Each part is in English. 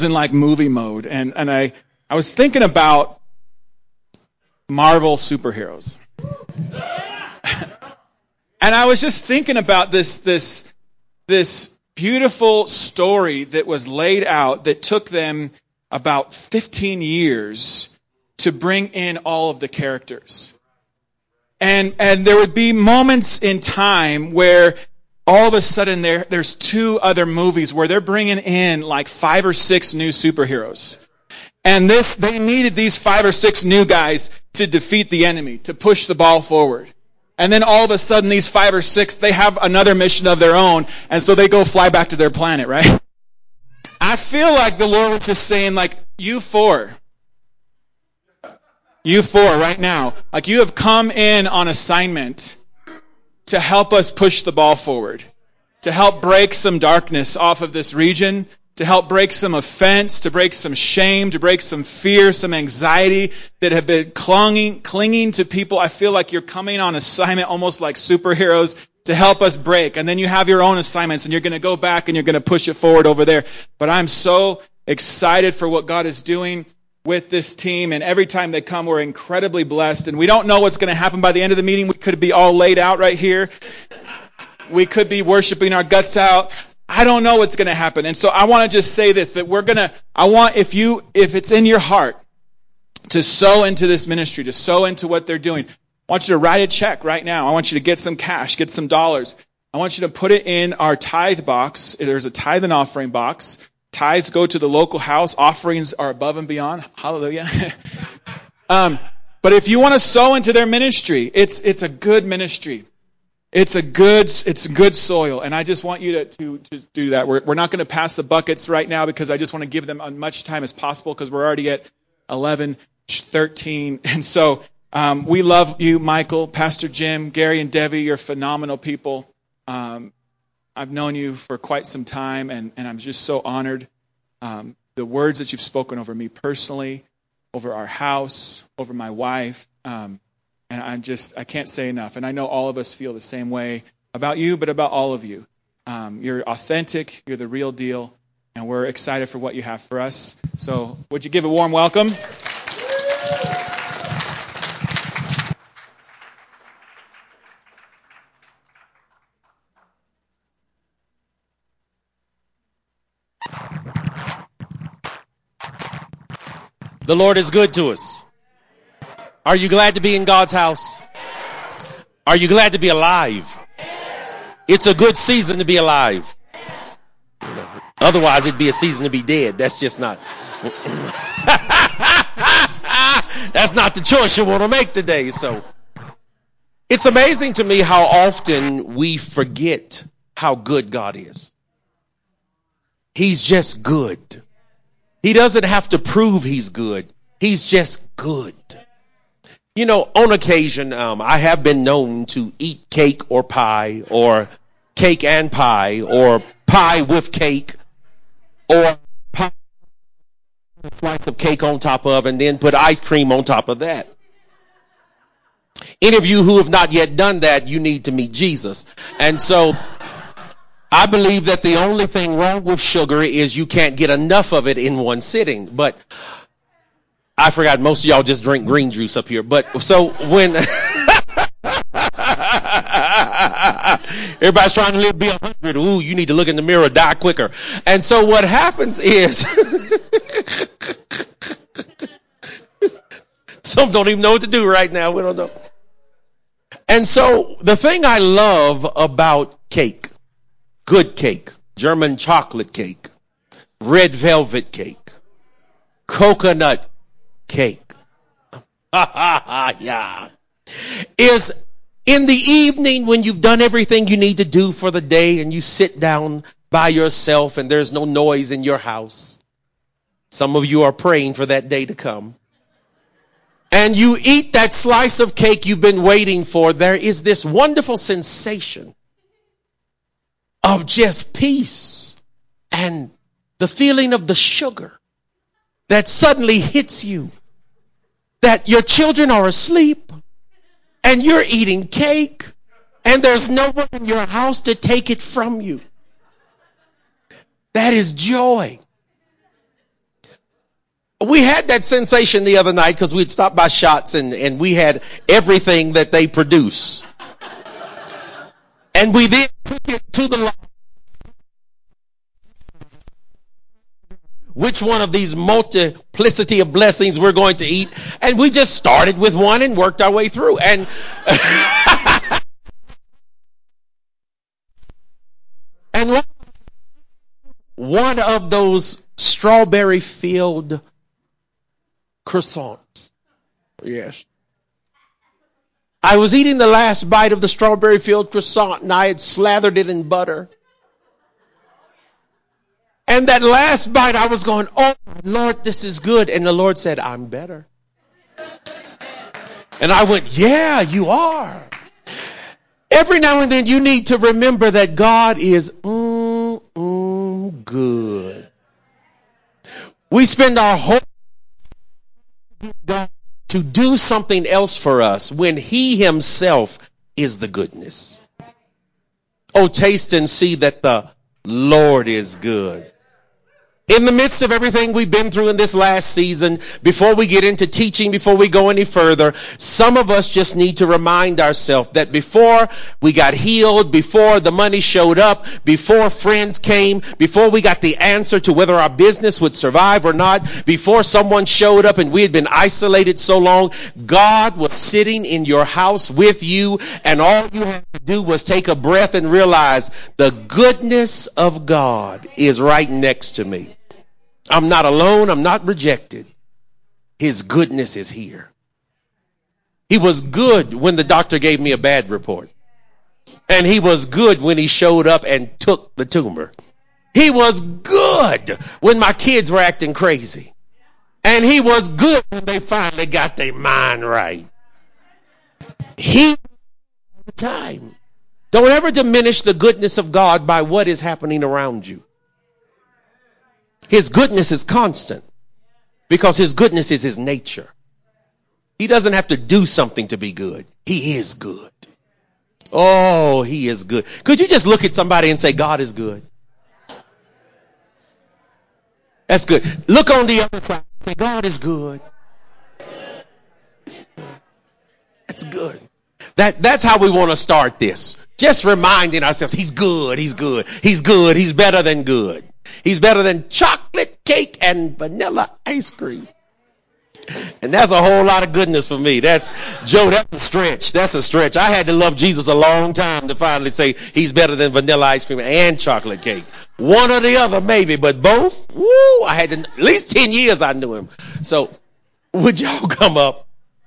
in like movie mode, and I was thinking about Marvel superheroes. And I was just thinking about this beautiful story that was laid out that took them about 15 years to bring in all of the characters. And there would be moments in time where all of a sudden there's 2 other movies where they're bringing in like 5 or 6 new superheroes. And they needed these 5 or 6 new guys to defeat the enemy, to push the ball forward. And then all of a sudden these 5 or 6, they have another mission of their own, and so they go fly back to their planet, right? I feel like the Lord was just saying, like, you four right now, like you have come in on assignment to help us push the ball forward, to help break some darkness off of this region, to help break some offense, to break some shame, to break some fear, some anxiety that have been clinging to people. I feel like you're coming on assignment almost like superheroes to help us break. And then you have your own assignments and you're going to go back and you're going to push it forward over there. But I'm so excited for what God is doing with this team. And every time they come, we're incredibly blessed. And we don't know what's going to happen by the end of the meeting. We could be all laid out right here. We could be worshiping our guts out. I don't know what's going to happen. And so I want to just say this, that if it's in your heart to sow into this ministry, to sow into what they're doing, I want you to write a check right now. I want you to get some cash, get some dollars. I want you to put it in our tithe box. There's a tithe and offering box. Tithes go to the local house. Offerings are above and beyond. Hallelujah. But if you want to sow into their ministry, it's a good ministry. It's good soil, and I just want you to do that. We're not going to pass the buckets right now because I just want to give them as much time as possible because we're already at 11:13. And so we love you, Michael, Pastor Jim, Gary, and Debbie. You're phenomenal people. I've known you for quite some time, and I'm just so honored. The words that you've spoken over me personally, over our house, over my wife. And I can't say enough. And I know all of us feel the same way about you, but about all of you. You're authentic. You're the real deal. And we're excited for what you have for us. So would you give a warm welcome? The Lord is good to us. Are you glad to be in God's house? Are you glad to be alive? It's a good season to be alive. Otherwise, it'd be a season to be dead. That's just not. That's not the choice you want to make today. So it's amazing to me how often we forget how good God is. He's just good. He doesn't have to prove he's good. He's just good. You know, on occasion, I have been known to eat cake or pie, or cake and pie, or pie with cake, or pie with a slice of cake on top of, and then put ice cream on top of that. Any of you who have not yet done that, you need to meet Jesus. And so I believe that the only thing wrong with sugar is you can't get enough of it in one sitting. But I forgot most of y'all just drink green juice up here. But so when everybody's trying to live be 100, ooh, you need to look in the mirror, die quicker. And so what happens is some don't even know what to do right now. We don't know. And so the thing I love about cake, good cake, German chocolate cake, red velvet cake, coconut cake, yeah, is in the evening when you've done everything you need to do for the day and you sit down by yourself and there's no noise in your house. Some of you are praying for that day to come. And you eat that slice of cake you've been waiting for. There is this wonderful sensation of just peace and the feeling of the sugar that suddenly hits you. That your children are asleep and you're eating cake and there's no one in your house to take it from you. That is joy. we had that sensation the other night because we'd stopped by Shots and we had everything that they produce. And we then took it to the line. Which one of these multiplicity of blessings we're going to eat. And we just started with one and worked our way through. And and one of those strawberry filled croissants. Yes. I was eating the last bite of the strawberry filled croissant and I had slathered it in butter. And that last bite, I was going, oh, Lord, this is good. And the Lord said, I'm better. And I went, yeah, you are. Every now and then you need to remember that God is good. We spend our whole God to do something else for us when He Himself is the goodness. Oh, taste and see that the Lord is good. In the midst of everything we've been through in this last season, before we get into teaching, before we go any further, some of us just need to remind ourselves that before we got healed, before the money showed up, before friends came, before we got the answer to whether our business would survive or not, before someone showed up and we had been isolated so long, God was sitting in your house with you, and all you had to do was take a breath and realize the goodness of God is right next to me. I'm not alone. I'm not rejected. His goodness is here. He was good when the doctor gave me a bad report. And He was good when He showed up and took the tumor. He was good when my kids were acting crazy. And He was good when they finally got their mind right. He all the time. Don't ever diminish the goodness of God by what is happening around you. His goodness is constant because His goodness is His nature. He doesn't have to do something to be good. He is good. Oh, He is good. Could you just look at somebody and say, God is good? That's good. Look on the other side and say, God is good. That's good. That's how we want to start this. Just reminding ourselves, He's good. He's good. He's good. He's better than good. He's better than chocolate cake and vanilla ice cream. And that's a whole lot of goodness for me. That's a stretch. That's a stretch. I had to love Jesus a long time to finally say He's better than vanilla ice cream and chocolate cake. One or the other maybe, but both? Woo! I had to, at least 10 years I knew Him. So would y'all come up?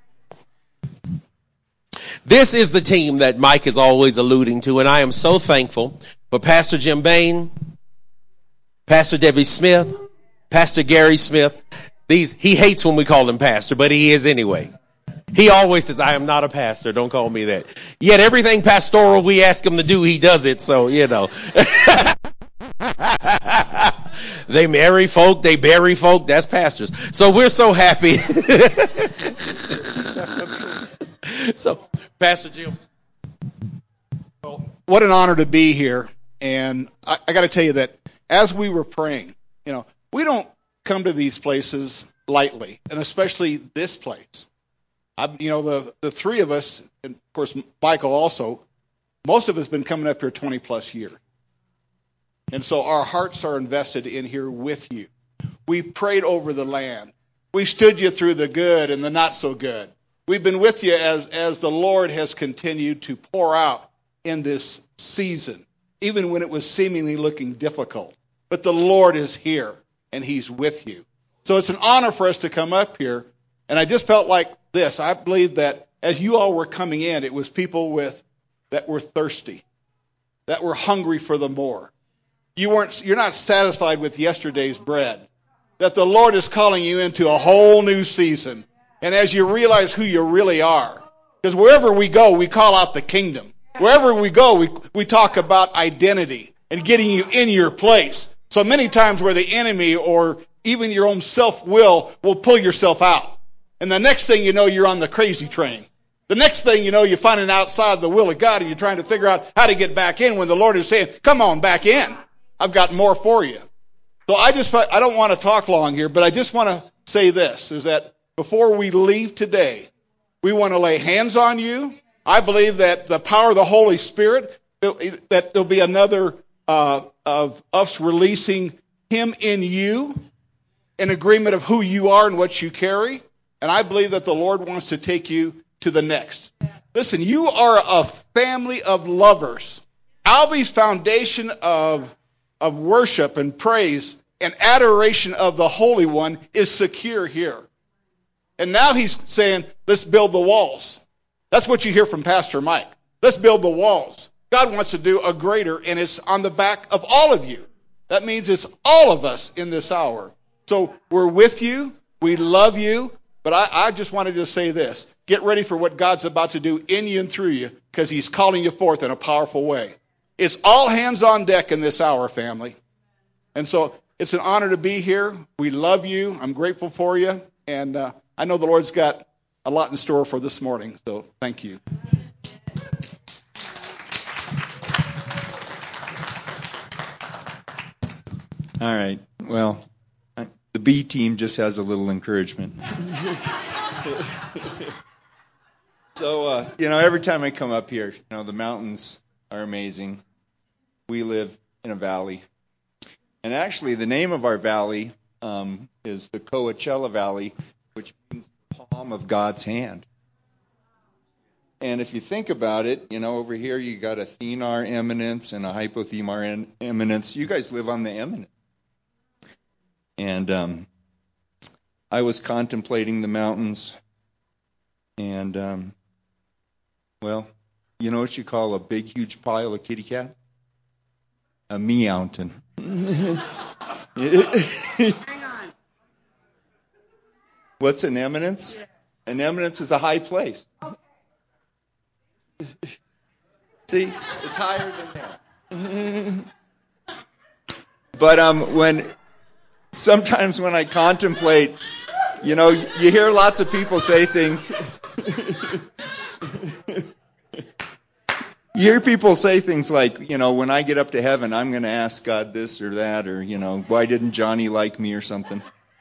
This is the team that Mike is always alluding to, and I am so thankful for Pastor Jim Bain, Pastor Debbie Smith, Pastor Gary Smith. He hates when we call him pastor, but he is anyway. He always says, I am not a pastor. Don't call me that. Yet everything pastoral we ask him to do, he does it. So, you know. They marry folk, they bury folk. That's pastors. So we're so happy. So, Pastor Jim. Well, what an honor to be here. And I got to tell you that as we were praying, we don't come to these places lightly, and especially this place. The three of us, and of course Michael also, most of us have been coming up here 20 plus years. And so our hearts are invested in here with you. We've prayed over the land. We stood you through the good and the not so good. We've been with you as the Lord has continued to pour out in this season, even when it was seemingly looking difficult. But the Lord is here, and He's with you. So it's an honor for us to come up here. And I just felt like this. I believe that as you all were coming in, it was people that were thirsty, that were hungry for the more. You're not satisfied with yesterday's bread, that the Lord is calling you into a whole new season. And as you realize who you really are, because wherever we go, we call out the kingdom. Wherever we go, we talk about identity and getting you in your place. So many times where the enemy or even your own self-will pull yourself out. And the next thing you know, you're on the crazy train. The next thing you know, you're finding outside the will of God and you're trying to figure out how to get back in when the Lord is saying, come on back in. I've got more for you. So I don't want to talk long here, but I just want to say this, is that before we leave today, we want to lay hands on you. I believe that the power of the Holy Spirit, that there'll be another of us releasing Him in you, in agreement of who you are and what you carry. And I believe that the Lord wants to take you to the next. Listen, you are a family of lovers. Albie's foundation of worship and praise and adoration of the Holy One is secure here. And now he's saying, let's build the walls. That's what you hear from Pastor Mike. Let's build the walls. God wants to do a greater, and it's on the back of all of you. That means it's all of us in this hour. So we're with you. We love you. But I just wanted to say this. Get ready for what God's about to do in you and through you, because He's calling you forth in a powerful way. It's all hands on deck in this hour, family. And so it's an honor to be here. We love you. I'm grateful for you. And I know the Lord's got a lot in store for this morning. So thank you. All right. Well, the B team just has a little encouragement. So, every time I come up here, the mountains are amazing. We live in a valley. And actually, the name of our valley is the Coachella Valley, which means palm of God's hand. And if you think about it, over here you got a thenar eminence and a hypothenar eminence. You guys live on the eminence. And I was contemplating the mountains, and, you know what you call a big, huge pile of kitty cats? A meountain. Hang on. What's an eminence? An eminence is a high place. See, it's higher than that. But sometimes when I contemplate, you hear lots of people say things. You hear people say things like, when I get up to heaven, I'm going to ask God this or that, or, why didn't Johnny like me or something?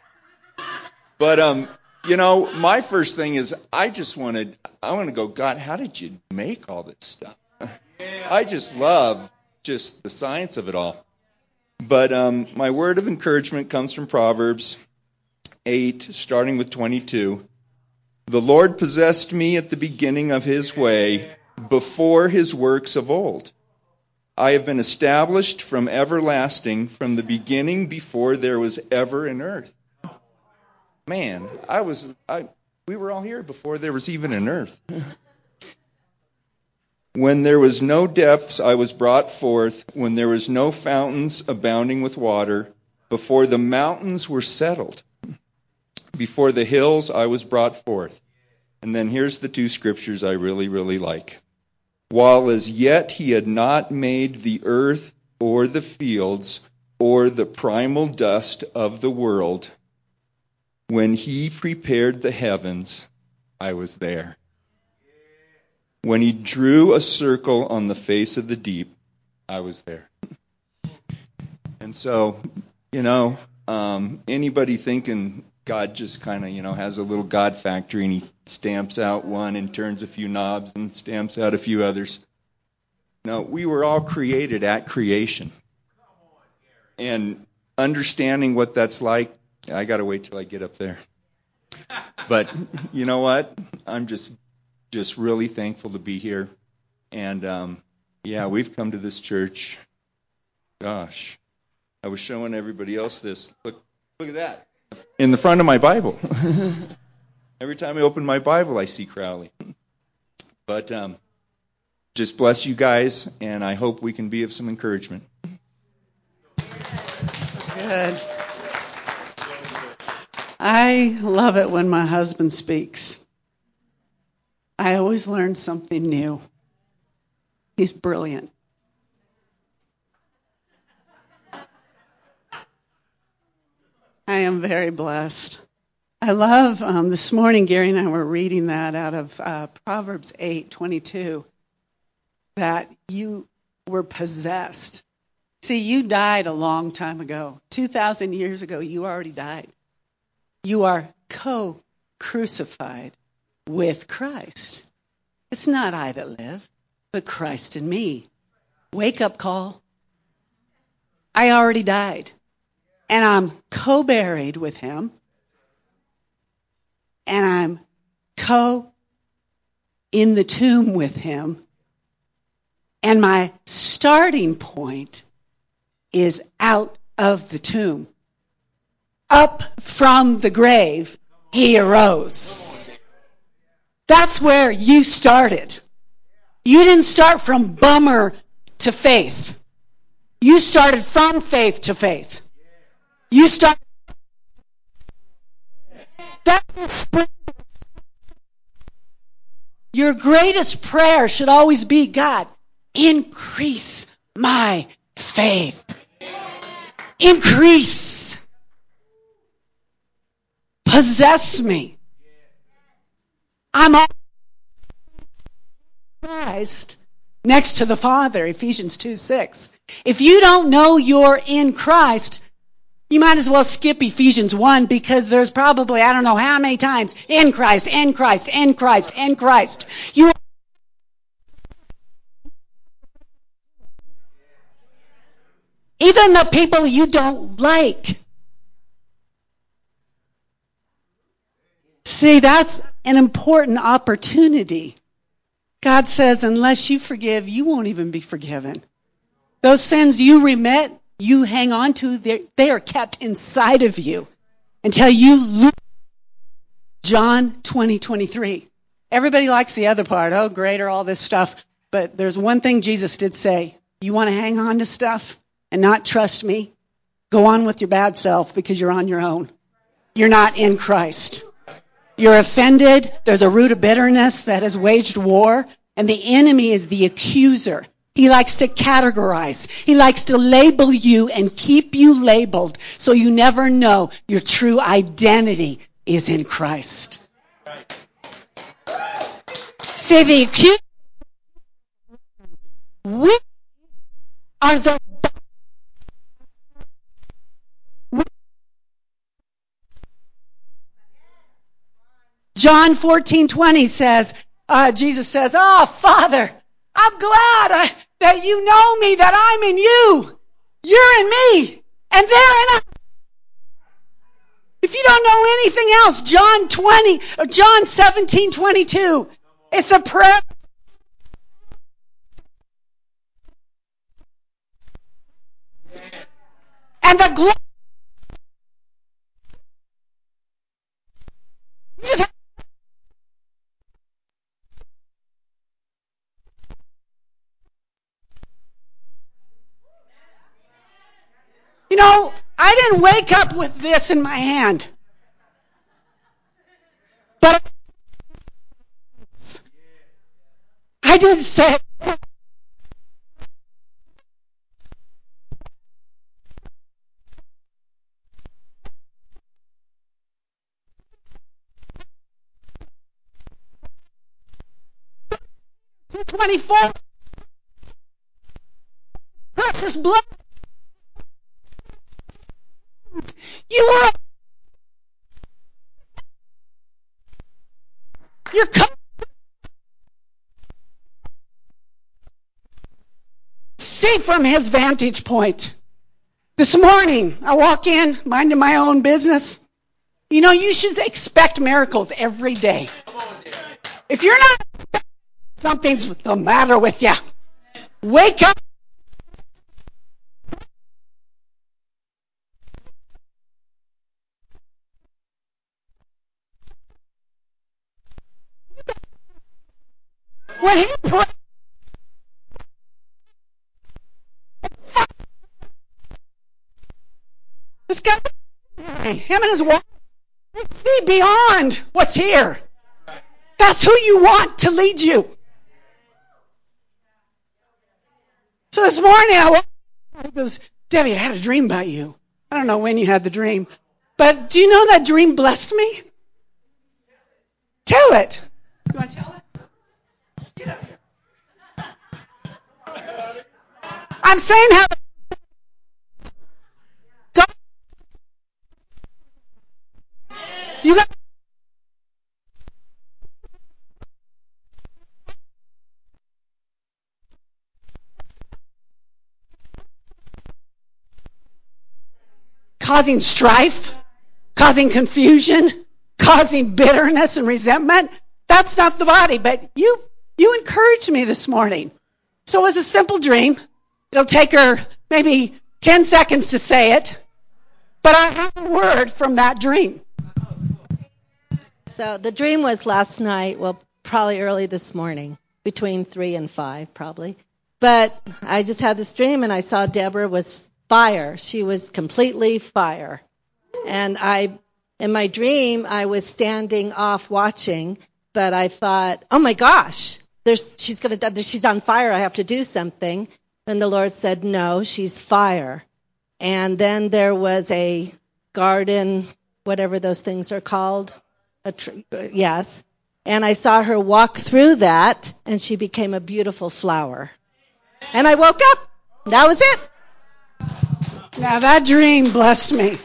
But, my first thing is I want to go, God, how did you make all this stuff? I just love just the science of it all. But my word of encouragement comes from Proverbs 8, starting with 22. The Lord possessed me at the beginning of His way, before His works of old. I have been established from everlasting, from the beginning, before there was ever an earth. Man, we were all here before there was even an earth. When there was no depths, I was brought forth. When there was no fountains abounding with water, before the mountains were settled, before the hills, I was brought forth. And then here's the two scriptures I really, really like. While as yet He had not made the earth or the fields or the primal dust of the world, when He prepared the heavens, I was there. When He drew a circle on the face of the deep, I was there. And so, anybody thinking God just kind of, has a little God factory and He stamps out one and turns a few knobs and stamps out a few others. No, we were all created at creation. And understanding what that's like, I got to wait till I get up there. But you know what? I'm just really thankful to be here. And we've come to this church. Gosh, I was showing everybody else this. Look at that. In the front of my Bible. Every time I open my Bible, I see Crowley. But just bless you guys, and I hope we can be of some encouragement. Good. I love it when my husband speaks. I always learn something new. He's brilliant. I am very blessed. I love, this morning Gary and I were reading that out of Proverbs 8:22, that you were possessed. See, you died a long time ago. 2,000 years ago, you already died. You are co-crucified with Christ. It's not I that live, but Christ in me. Wake up call. I already died. And I'm co-buried with him. And I'm in the tomb with him. And my starting point is out of the tomb. Up from the grave, he arose. That's where you started. You didn't start from bummer to faith. You started from faith to faith. You started. Your greatest prayer should always be, God, increase my faith. Increase. Possess me. I'm all Christ next to the Father, Ephesians 2:6. If you don't know you're in Christ, you might as well skip Ephesians 1 because there's probably, I don't know how many times, in Christ, in Christ, in Christ, in Christ. Even the people you don't like. See, that's an important opportunity. God says, unless you forgive, you won't even be forgiven. Those sins you remit, you hang on to, they are kept inside of you until you lose. John 20:23. Everybody likes the other part. Oh, greater, all this stuff. But there's one thing Jesus did say. You want to hang on to stuff and not trust me? Go on with your bad self because you're on your own. You're not in Christ. You're offended. There's a root of bitterness that has waged war. And the enemy is the accuser. He likes to categorize. He likes to label you and keep you labeled so you never know your true identity is in Christ. See, the accuser, we are the John 14:20 says, Jesus says, oh, Father, I'm glad that you know me, that I'm in you. You're in me, and they're in us. If you don't know anything else, John 17:22, it's a prayer. And the glory. You know, I didn't wake up with this in my hand. But I did say, "24 precious blood. You're see from his vantage point. This morning, I walk in, minding my own business. You know, you should expect miracles every day. If you're not, something's the matter with you. Wake up. When he prayed, this guy, him and his wife, see beyond what's here. That's who you want to lead you. So this morning, he goes, Debbie, I had a dream about you. I don't know when you had the dream, but do you know that dream blessed me? Tell it. You want to tell it? Get up here. I'm saying how God You got causing strife, causing confusion, causing bitterness and resentment. That's not the body. But you encouraged me this morning. So it was a simple dream. It'll take her maybe 10 seconds to say it. But I have a word from that dream. So the dream was last night, well, probably early this morning, between 3 and 5 probably. But I just had this dream and I saw Deborah was fire. She was completely fire. And in my dream, I was standing off watching, but I thought, oh my gosh, she's on fire. I have to do something. And the Lord said, no, she's fire. And then there was a garden, whatever those things are called. A tree, yes. And I saw her walk through that, and she became a beautiful flower. And I woke up. That was it. Now that dream blessed me.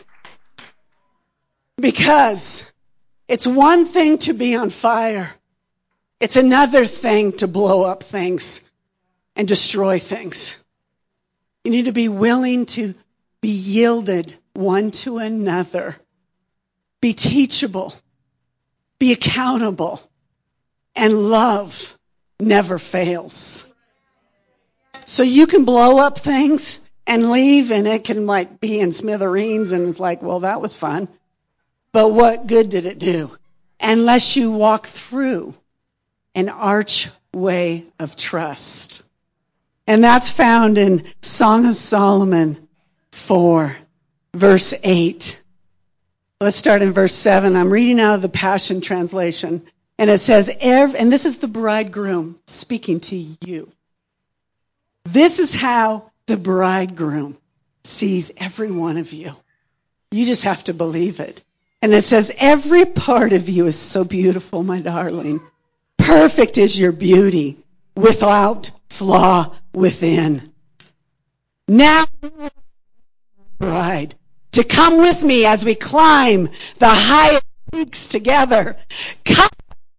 Because it's one thing to be on fire. It's another thing to blow up things and destroy things. You need to be willing to be yielded one to another. Be teachable. Be accountable. And love never fails. So you can blow up things and leave, and it can be in smithereens, and it's like, well, that was fun. But what good did it do? Unless you walk through an archway of trust. And that's found in Song of Solomon 4, verse 8. Let's start in verse 7. I'm reading out of the Passion Translation. And it says, and this is the bridegroom speaking to you. This is how the bridegroom sees every one of you. You just have to believe it. And it says, every part of you is so beautiful, my darling. Perfect is your beauty, without flaw within. Now, bride, to come with me as we climb the highest peaks together. Come.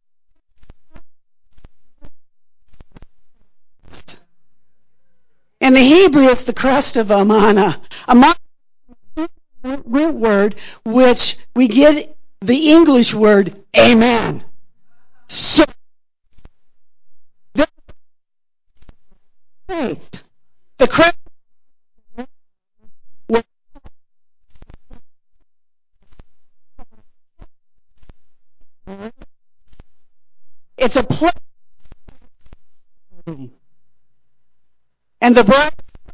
In the Hebrew, it's the crest of Amana. Amana is the root word, which we get the English word, amen. So, the crest. It's a place. And the bride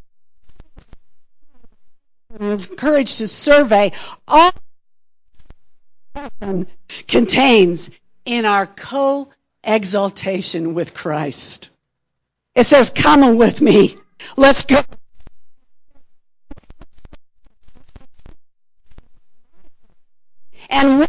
is encouraged to survey all contains in our co-exaltation with Christ. It says, come with me. Let's go. And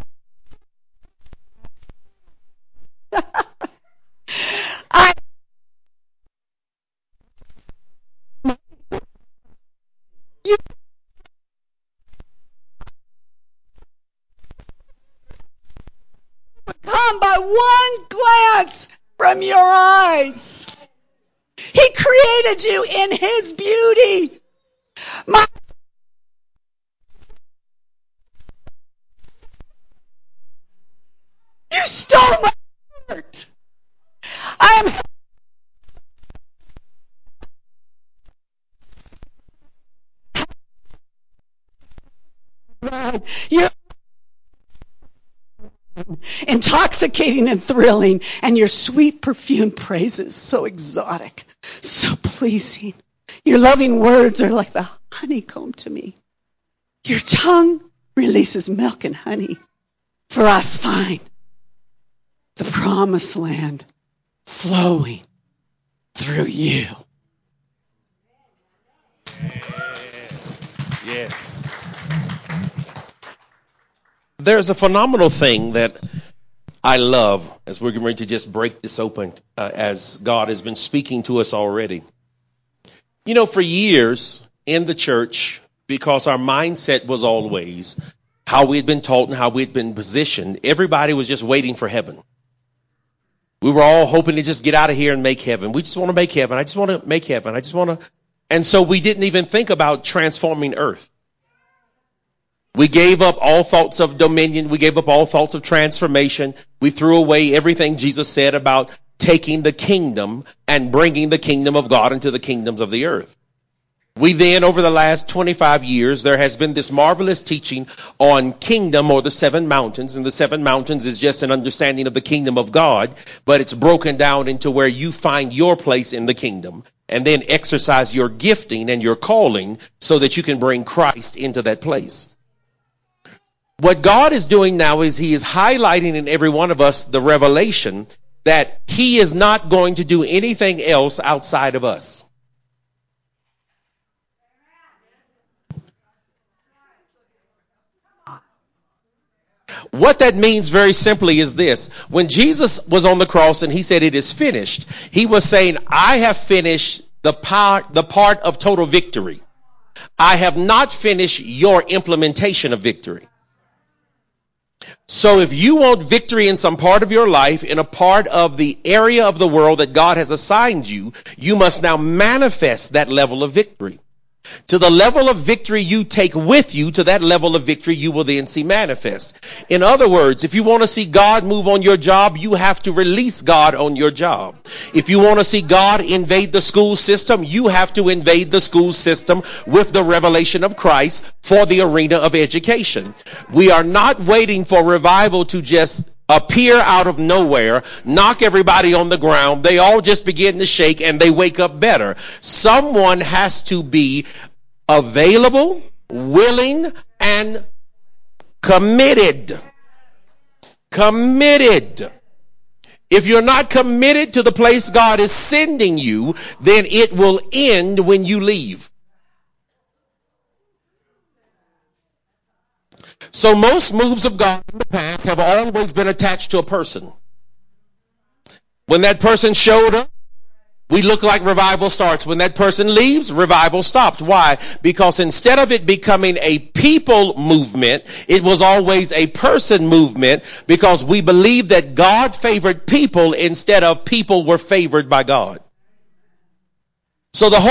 come by one glance from your eyes. He created you in His beauty. You stole my heart. I am you're intoxicating and thrilling, and your sweet perfumed praises so exotic, so pleasing. Your loving words are like the honeycomb to me. Your tongue releases milk and honey, for I find the promised land flowing through you. Yes. There's a phenomenal thing that I love as we're getting ready to just break this open as God has been speaking to us already. You know, for years in the church, because our mindset was always how we had been taught and how we had been positioned, everybody was just waiting for heaven. We were all hoping to just get out of here and make heaven. We just want to make heaven. I just want to make heaven. I just want to. And so we didn't even think about transforming earth. We gave up all thoughts of dominion. We gave up all thoughts of transformation. We threw away everything Jesus said about taking the kingdom and bringing the kingdom of God into the kingdoms of the earth. We then, over the last 25 years, there has been this marvelous teaching on kingdom or the 7 mountains. And the 7 mountains is just an understanding of the kingdom of God, but it's broken down into where you find your place in the kingdom and then exercise your gifting and your calling so that you can bring Christ into that place. What God is doing now is he is highlighting in every one of us the revelation that he is not going to do anything else outside of us. What that means very simply is this. When Jesus was on the cross and he said it is finished, he was saying, I have finished the part of total victory. I have not finished your implementation of victory. So if you want victory in some part of your life, in a part of the area of the world that God has assigned you, you must now manifest that level of victory. To the level of victory you take with you, to that level of victory you will then see manifest. In other words, if you want to see God move on your job, you have to release God on your job. If you want to see God invade the school system, you have to invade the school system with the revelation of Christ for the arena of education. We are not waiting for revival to just appear out of nowhere, knock everybody on the ground, they all just begin to shake and they wake up better. Someone has to be available, willing, and committed. Committed. If you're not committed to the place God is sending you, then it will end when you leave. So most moves of God in the past have always been attached to a person. When that person showed up, we look like revival starts. When that person leaves, revival stopped. Why? Because instead of it becoming a people movement, it was always a person movement because we believed that God favored people instead of people were favored by God. So the whole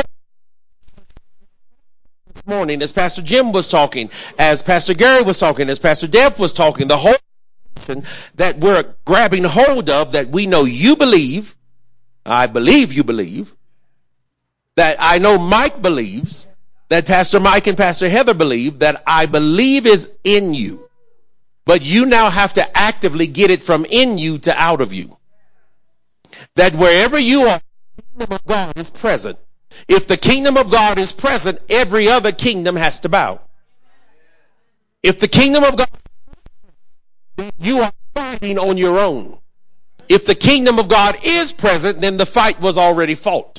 morning, as Pastor Jim was talking, as Pastor Gary was talking, as Pastor Deb was talking, the whole that we're grabbing hold of, that we know you believe, I believe you believe, that I know Mike believes, that Pastor Mike and Pastor Heather believe, that I believe is in you. But you now have to actively get it from in you to out of you. That wherever you are, the kingdom of God is present. If the kingdom of God is present, every other kingdom has to bow. If the kingdom of God, then you are fighting on your own. If the kingdom of God is present, then the fight was already fought.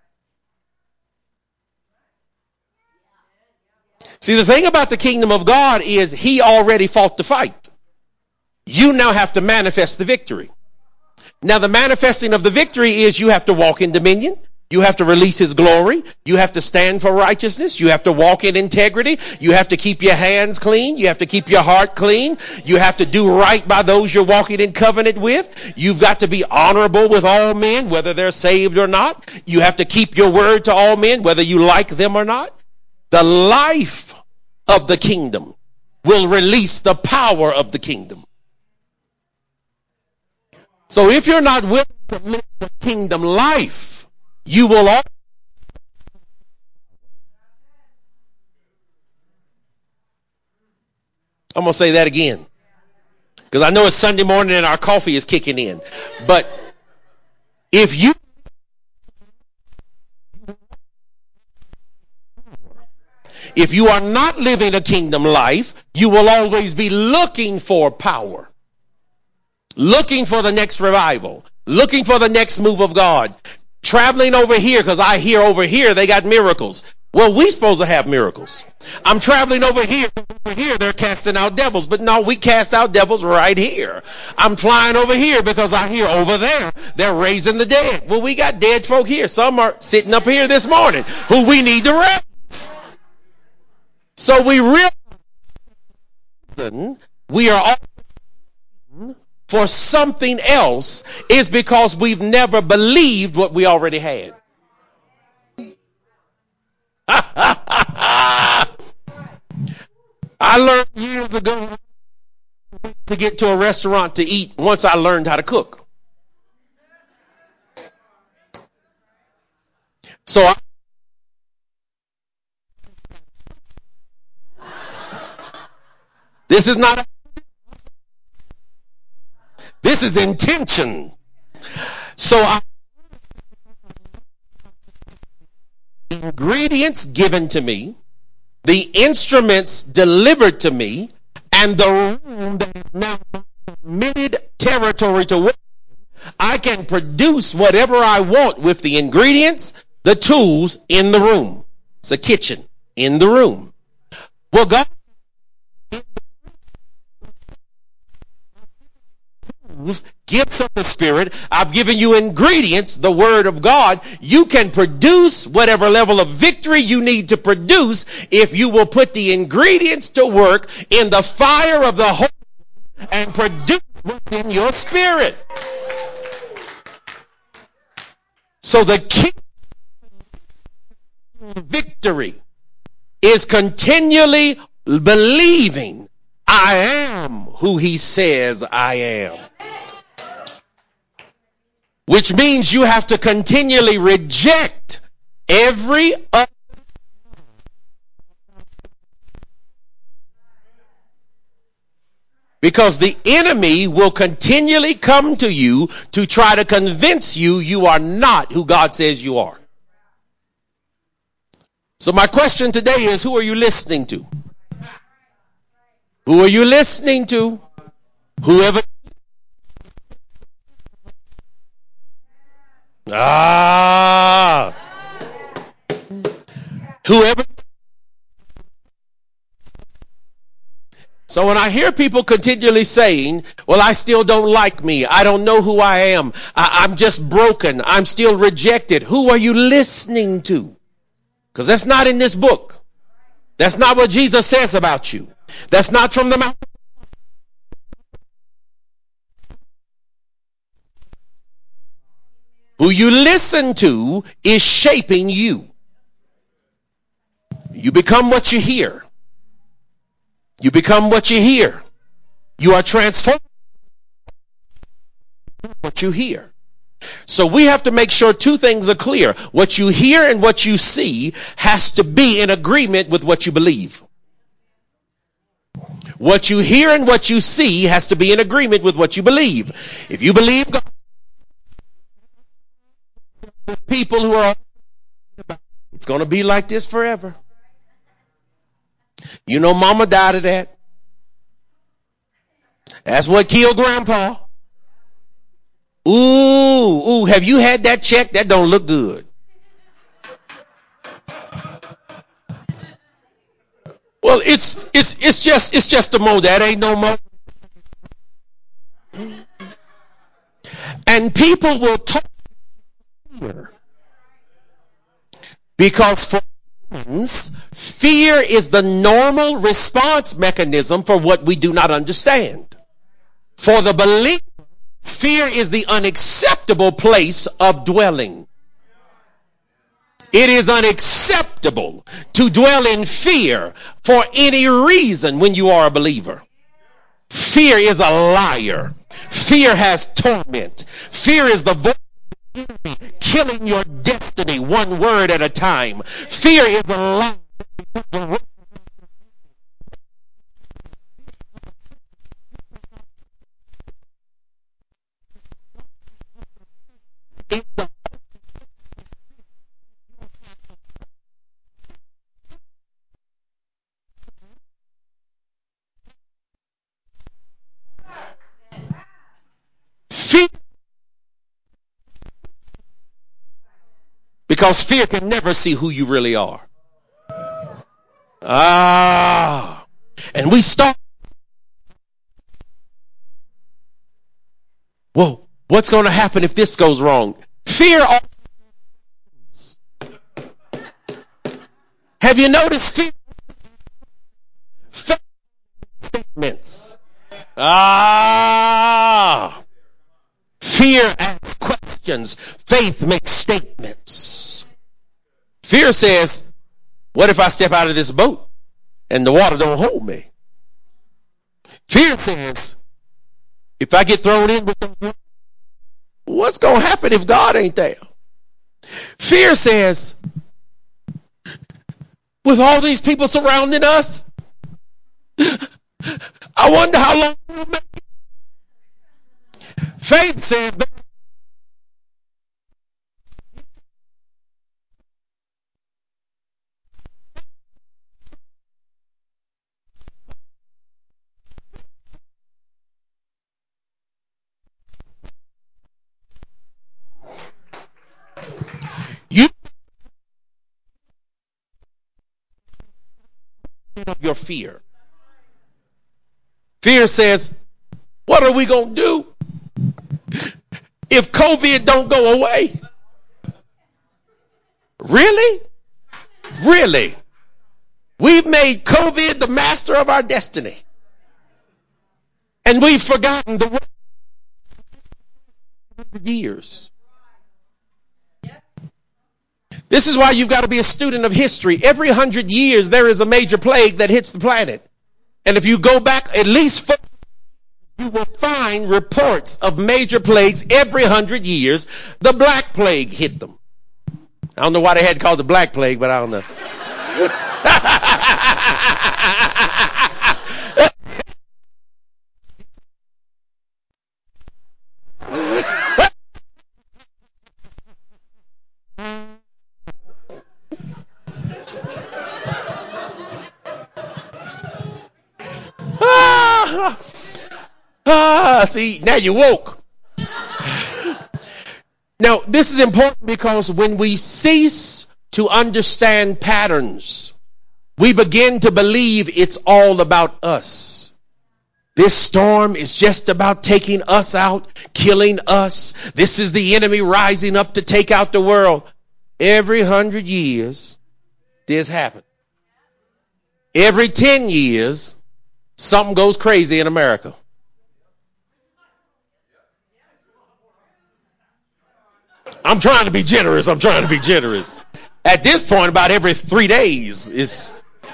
See, the thing about the kingdom of God is he already fought the fight. You now have to manifest the victory. Now, the manifesting of the victory is you have to walk in dominion. You have to release his glory. You have to stand for righteousness. You have to walk in integrity. You have to keep your hands clean. You have to keep your heart clean. You have to do right by those you're walking in covenant with. You've got to be honorable with all men, whether they're saved or not. You have to keep your word to all men, whether you like them or not. The life of the kingdom will release the power of the kingdom. So if you're not willing to live the kingdom life, you will all. I'm going to say that again, because I know it's Sunday morning and our coffee is kicking in. But if you are not living a kingdom life, you will always be looking for power, looking for the next revival, looking for the next move of God. Traveling over here because I hear over here they got miracles. Well, we supposed to have miracles. I'm traveling over here they're casting out devils. But no, we cast out devils right here. I'm flying over here because I hear over there they're raising the dead. Well, we got dead folk here. Some are sitting up here this morning who we need to raise. So we realize reason we are all for something else is because we've never believed what we already had. I learned years ago to get to a restaurant to eat once I learned how to cook. So this is not, this is intention. So ingredients given to me, the instruments delivered to me, and the room that is now permitted territory to work, I can produce whatever I want with the ingredients, the tools in the room. It's a kitchen in the room. Well, God gifts of the Spirit. I've given you ingredients, the Word of God. You can produce whatever level of victory you need to produce if you will put the ingredients to work in the fire of the Holy Ghost and produce what's in your spirit. So the key to victory is continually believing I am who He says I am. Which means you have to continually reject every other. Because the enemy will continually come to you to try to convince you you are not who God says you are. So my question today is, who are you listening to? Who are you listening to? Whoever. Whoever. So when I hear people continually saying, well, I still don't like me. I don't know who I am. I'm just broken. I'm still rejected. Who are you listening to? Because that's not in this book. That's not what Jesus says about you. That's not from the mouth. Who you listen to is shaping you. You become what you hear. You become what you hear. You are transformed by what you hear. So we have to make sure two things are clear. What you hear and what you see has to be in agreement with what you believe. What you hear and what you see has to be in agreement with what you believe. If you believe God, people who are, it's going to be like this forever. You know, mama died of that. That's what killed grandpa. Ooh, have you had that check? That don't look good. Well, it's just a mo. That ain't no mo. And people will talk fear. Because for humans, fear is the normal response mechanism for what we do not understand. For the believer, fear is the unacceptable place of dwelling. It is unacceptable to dwell in fear for any reason when you are a believer. Fear is a liar. Fear has torment. Fear is the voice of the enemy killing your destiny one word at a time. Fear is a liar. Fear, because fear can never see who you really are. And we start. Whoa, what's going to happen if this goes wrong? Fear. Have you noticed fear? Statement. Fear asks questions. Faith makes statements. Fear says, what if I step out of this boat and the water don't hold me? Fear says, if I get thrown in with them, what's going to happen if God ain't there? Fear says, with all these people surrounding us, I wonder how long we'll make it. Faith says, you your fear. Fear says, what are we going to do if COVID don't go away? Really? Really? We've made COVID the master of our destiny. And we've forgotten the years. This is why you've got to be a student of history. Every 100 years, there is a major plague that hits the planet. And if you go back at least 4, you will find reports of major plagues every 100 years. The Black Plague hit them. I don't know why they had called the Black Plague, but I don't know. See, now you woke. Now, this is important because when we cease to understand patterns, we begin to believe it's all about us. This storm is just about taking us out, killing us. This is the enemy rising up to take out the world. Every 100 years, this happens. Every 10 years, something goes crazy in America. I'm trying to be generous. At this point, about every 3 days is.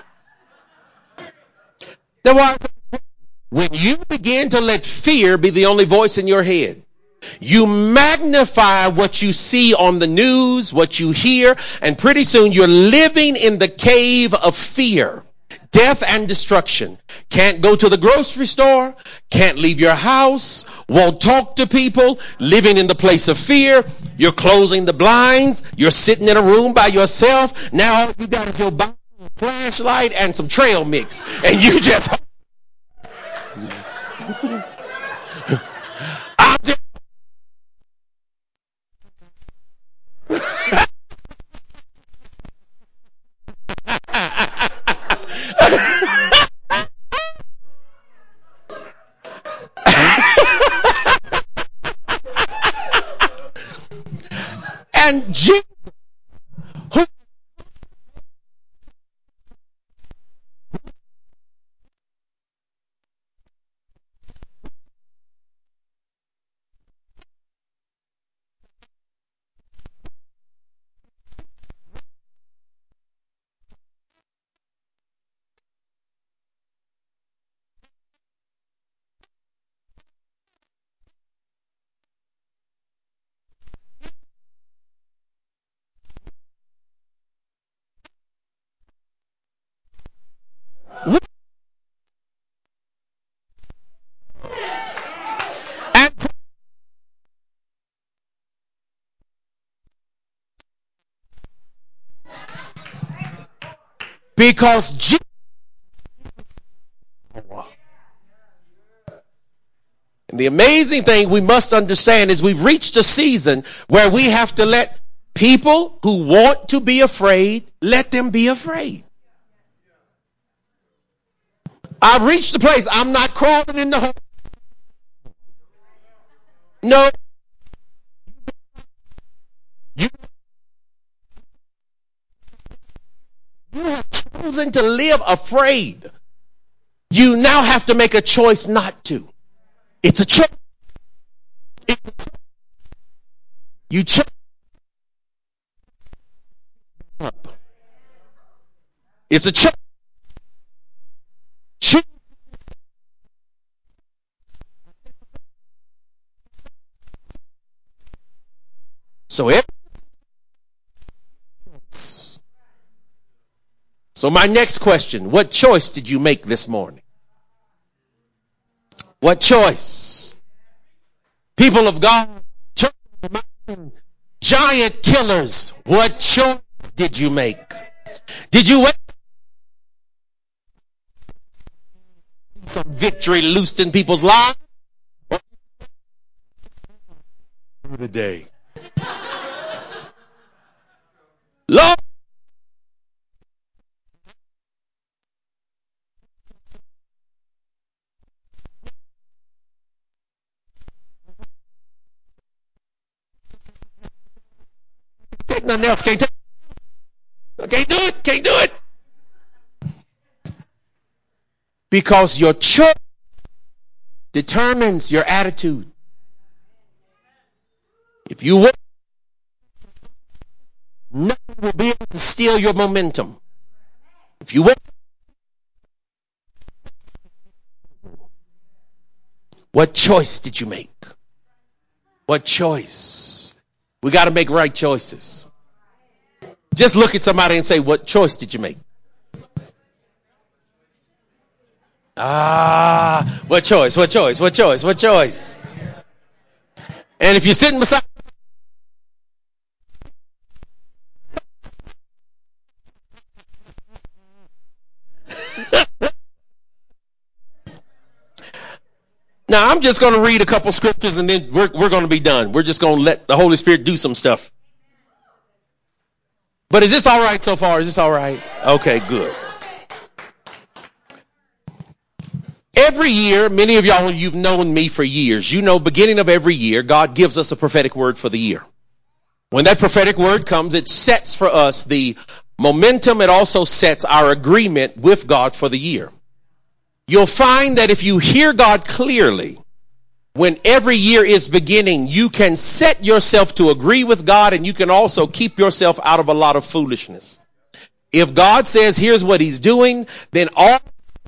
Now, when you begin to let fear be the only voice in your head, you magnify what you see on the news, what you hear, and pretty soon you're living in the cave of fear, death and destruction. Can't go to the grocery store, can't leave your house, won't talk to people, living in the place of fear. You're closing the blinds, you're sitting in a room by yourself. Now all you got is your flashlight and some trail mix, and you just and Jesus, because Jesus. And the amazing thing we must understand is we've reached a season where we have to let people who want to be afraid, let them be afraid. I've reached the place, I'm not crawling in the hole. No. You have chosen to live afraid. You now have to make a choice not to. It's a choice. You choose. It's a choice. So my next question, what choice did you make this morning? What choice? People of God, church of the mountain, giant killers, what choice did you make? Did you wait for some victory loosed in people's lives? Today. Lord, take nothing else. Can't do it. Can't do it. Because your choice determines your attitude. If you wait, nothing will be able to steal your momentum. If you wait, what choice did you make? What choice? We got to make right choices. Just look at somebody and say, what choice did you make? What choice? What choice? What choice? What choice? And if you're sitting beside Now, I'm just going to read a couple scriptures and then we're going to be done. We're just going to let the Holy Spirit do some stuff. But is this all right so far? Is this all right? Okay, good. Every year, many of y'all, you've known me for years. You know, beginning of every year, God gives us a prophetic word for the year. When that prophetic word comes, it sets for us the momentum. It also sets our agreement with God for the year. You'll find that if you hear God clearly, when every year is beginning, you can set yourself to agree with God, and you can also keep yourself out of a lot of foolishness. If God says, here's what he's doing, then all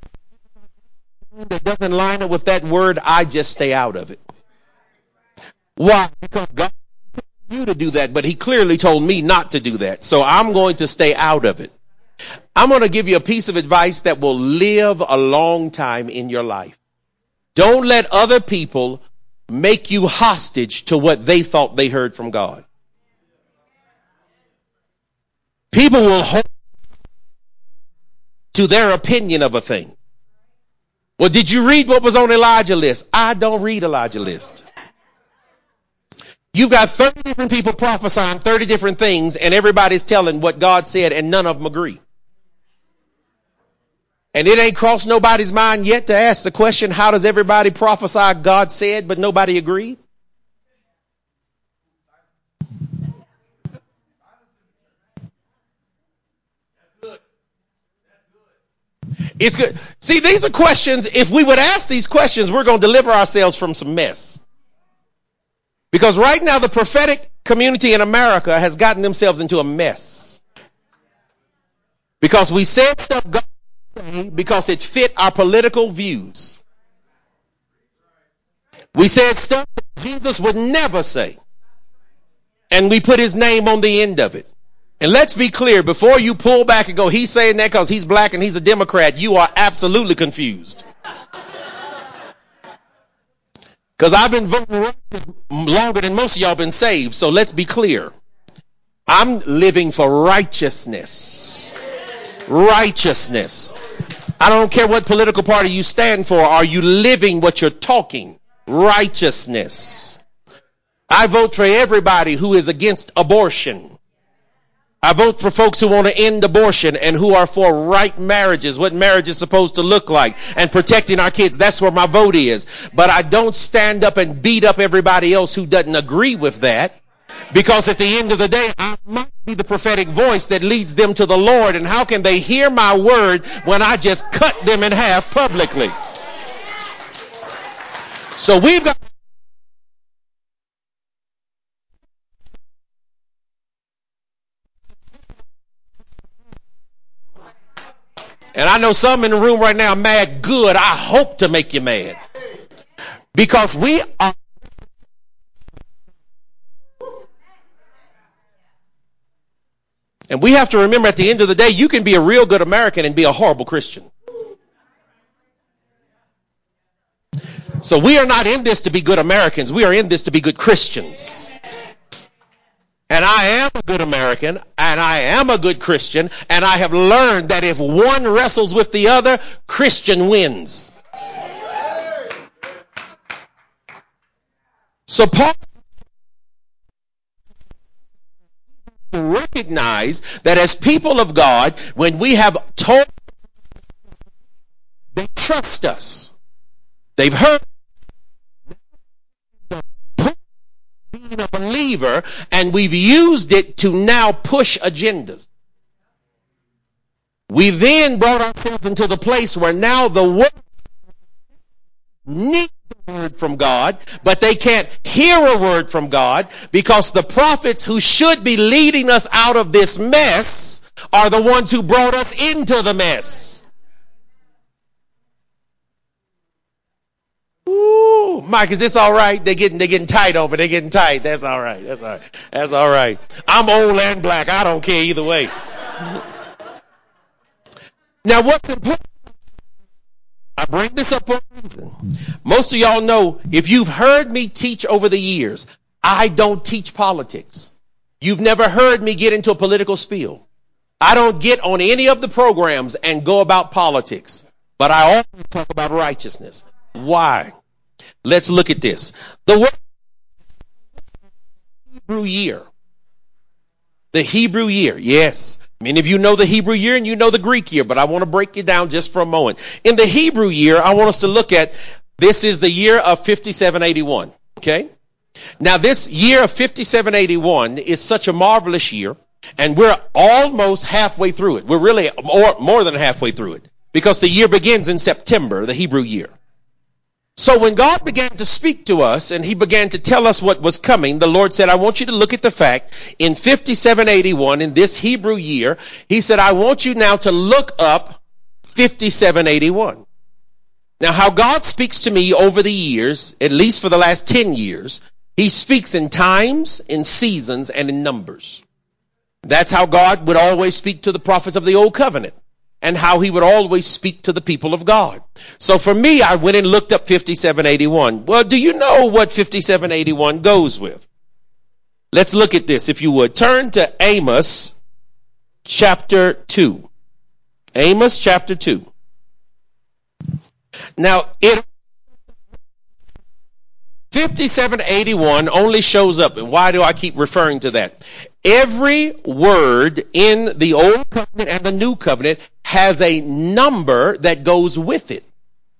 that doesn't line up with that word, I just stay out of it. Why? Because God told you to do that, but he clearly told me not to do that. So I'm going to stay out of it. I'm going to give you a piece of advice that will live a long time in your life. Don't let other people make you hostage to what they thought they heard from God. People will hold to their opinion of a thing. Well, did you read what was on Elijah's list? I don't read Elijah's list. You've got 30 different people prophesying 30 different things, and everybody's telling what God said, and none of them agree. And it ain't crossed nobody's mind yet to ask the question, how does everybody prophesy God said, but nobody agreed? It's good. See, these are questions. If we would ask these questions, we're going to deliver ourselves from some mess. Because right now, the prophetic community in America has gotten themselves into a mess. Because we said stuff God said because it fit our political views. We said stuff that Jesus would never say. And we put his name on the end of it. And let's be clear, before you pull back and go, he's saying that because he's black and he's a Democrat, you are absolutely confused. Because I've been voting longer than most of y'all been saved, so let's be clear. I'm living for righteousness. Righteousness. I don't care what political party you stand for. Are you living what you're talking? Righteousness. I vote for everybody who is against abortion. I vote for folks who want to end abortion and who are for right marriages, what marriage is supposed to look like, and protecting our kids. That's where my vote is. But I don't stand up and beat up everybody else who doesn't agree with that, because at the end of the day, I might be the prophetic voice that leads them to the Lord. And how can they hear my word when I just cut them in half publicly? So we've got. And I know some in the room right now are mad good. I hope to make you mad. Because we are. And we have to remember at the end of the day, you can be a real good American and be a horrible Christian. So we are not in this to be good Americans. We are in this to be good Christians. And I am a good American, and I am a good Christian, and I have learned that if one wrestles with the other, Christian wins. So Paul recognize that as people of God, when we have told, they trust us. They've heard being a believer, and we've used it to now push agendas. We then brought ourselves into the place where now the world needs a word from God, but they can't hear a word from God because the prophets who should be leading us out of this mess are the ones who brought us into the mess. Ooh, Mike, is this all right? They're getting tight over. They're getting tight. That's all right. That's all right. That's all right. I'm old and black. I don't care either way. Now, what's important? I bring this up for a reason. Most of y'all know, if you've heard me teach over the years, I don't teach politics. You've never heard me get into a political spiel. I don't get on any of the programs and go about politics. But I always talk about righteousness. Why? Let's look at this. The word Hebrew year. The Hebrew year, yes. Many of you know the Hebrew year and you know the Greek year, but I want to break it down just for a moment. In the Hebrew year, I want us to look at, this is the year of 5781, okay? Now this year of 5781 is such a marvelous year, and we're almost halfway through it. We're really more than halfway through it, because the year begins in September, the Hebrew year. So when God began to speak to us and he began to tell us what was coming, the Lord said, I want you to look at the fact in 5781, in this Hebrew year, he said, I want you now to look up 5781. Now, how God speaks to me over the years, at least for the last 10 years, he speaks in times, in seasons, and in numbers. That's how God would always speak to the prophets of the Old Covenant, and how he would always speak to the people of God. So for me, I went and looked up 5781. Well, do you know what 5781 goes with? Let's look at this, if you would. Turn to Amos chapter 2. Amos chapter 2. Now, 5781 only shows up, and why do I keep referring to that? Every word in the Old Covenant and the New Covenant has a number that goes with it.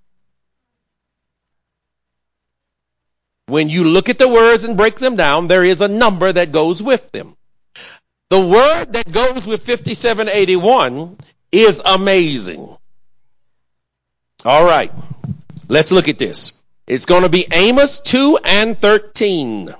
When you look at the words and break them down, there is a number that goes with them. The word that goes with 5781 is amazing. All right, let's look at this. It's going to be Amos 2 and 13.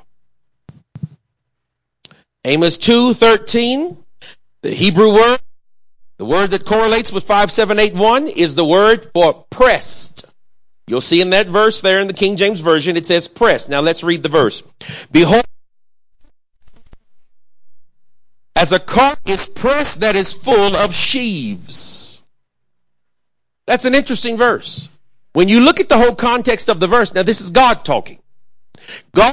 Amos 2:13, the Hebrew word, the word that correlates with 5781 is the word for pressed. You'll see in that verse there in the King James Version, it says pressed. Now let's read the verse. Behold, as a cart is pressed that is full of sheaves. That's an interesting verse. When you look at the whole context of the verse, now this is God talking. God,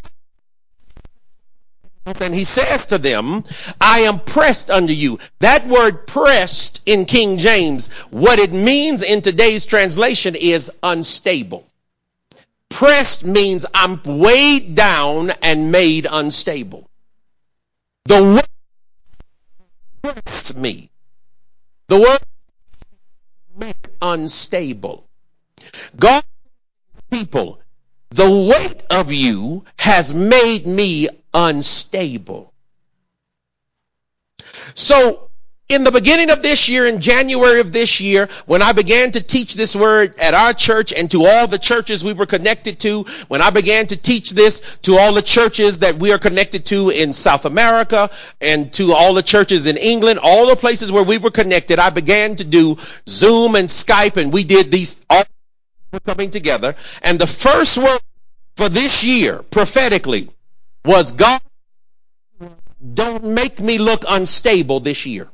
and he says to them, I am pressed unto you. That word pressed in King James, what it means in today's translation is unstable. Pressed means I'm weighed down and made unstable. The word pressed me. The word make unstable. God, people, the weight of you has made me unstable. So in the beginning of this year, in January of this year, when I began to teach this word at our church and to all the churches we were connected to, when I began to teach this to all the churches that we are connected to in South America and to all the churches in England, all the places where we were connected, I began to do Zoom and Skype, and we did these all coming together. And the first word for this year, prophetically, was, God, don't make me look unstable this year.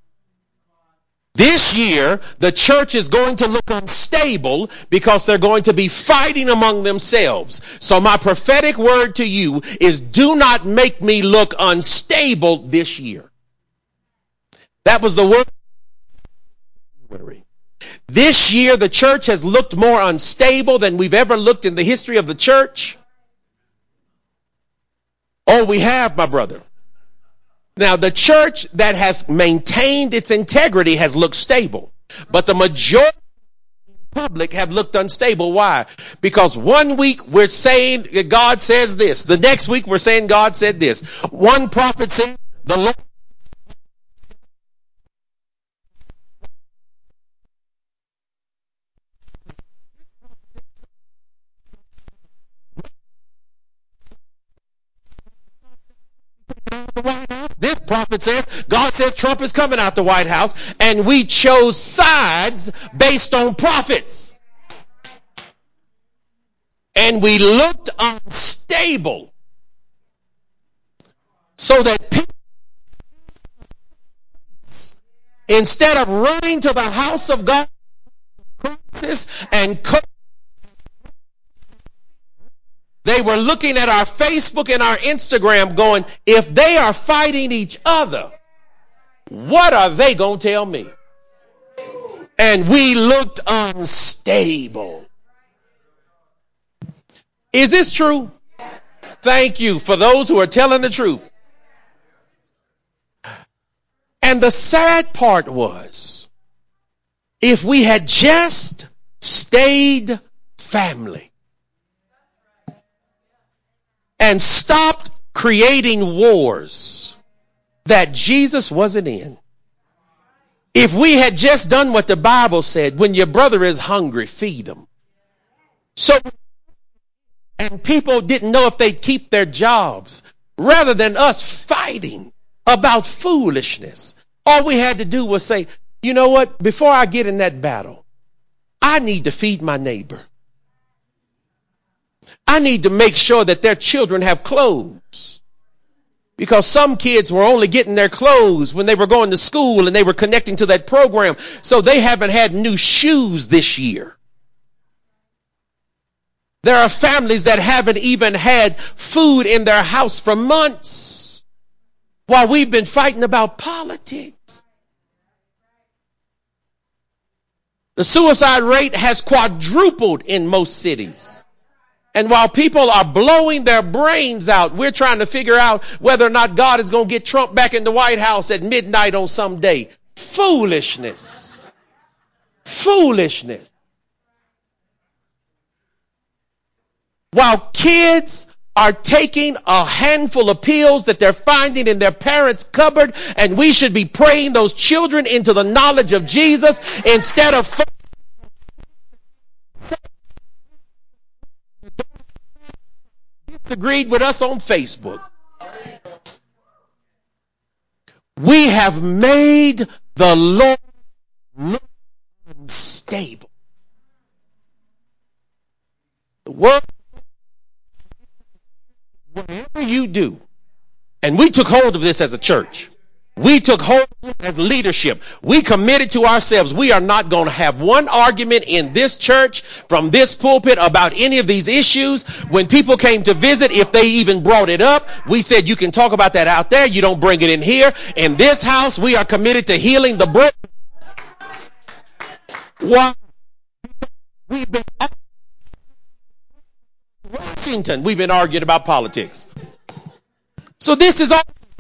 This year, the church is going to look unstable because they're going to be fighting among themselves. So my prophetic word to you is, do not make me look unstable this year. That was the word. This year, the church has looked more unstable than we've ever looked in the history of the church. Oh, we have, my brother. Now, the church that has maintained its integrity has looked stable, but the majority of the public have looked unstable. Why? Because one week we're saying that God says this. The next week we're saying God said this. One prophet said the Lord. This prophet says, God says Trump is coming out the White House, and we chose sides based on prophets. And we looked unstable so that people, instead of running to the house of God and they were looking at our Facebook and our Instagram going, if they are fighting each other, what are they going to tell me? And we looked unstable. Is this true? Thank you for those who are telling the truth. And the sad part was, if we had just stayed family and stopped creating wars that Jesus wasn't in, if we had just done what the Bible said, when your brother is hungry, feed him. So, and people didn't know if they'd keep their jobs, rather than us fighting about foolishness. All we had to do was say, you know what? Before I get in that battle, I need to feed my neighbor. I need to make sure that their children have clothes. Because some kids were only getting their clothes when they were going to school and they were connecting to that program. So they haven't had new shoes this year. There are families that haven't even had food in their house for months while we've been fighting about politics. The suicide rate has quadrupled in most cities. And while people are blowing their brains out, we're trying to figure out whether or not God is going to get Trump back in the White House at midnight on some day. Foolishness. Foolishness. While kids are taking a handful of pills that they're finding in their parents' cupboard, and we should be praying those children into the knowledge of Jesus instead of disagreed with us on Facebook. We have made the Lord look unstable. The world, whatever you do, and we took hold of this as a church. We took hold of it as leadership. We committed to ourselves. We are not going to have one argument in this church from this pulpit about any of these issues. When people came to visit, if they even brought it up, we said, you can talk about that out there. You don't bring it in here. In this house, we are committed to healing the broken. Why? We've been Washington. We've been arguing about politics. So this is all.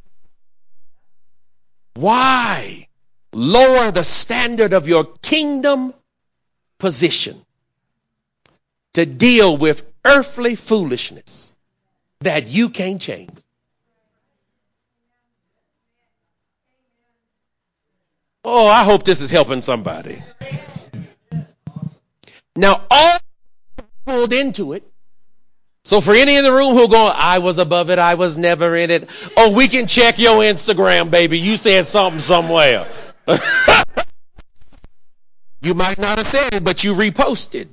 Why lower the standard of your kingdom position to deal with earthly foolishness that you can't change? Oh, I hope this is helping somebody. Now, all pulled into it. So for any in the room who are going, I was above it, I was never in it. Oh, we can check your Instagram, baby. You said something somewhere. You might not have said it, but you reposted.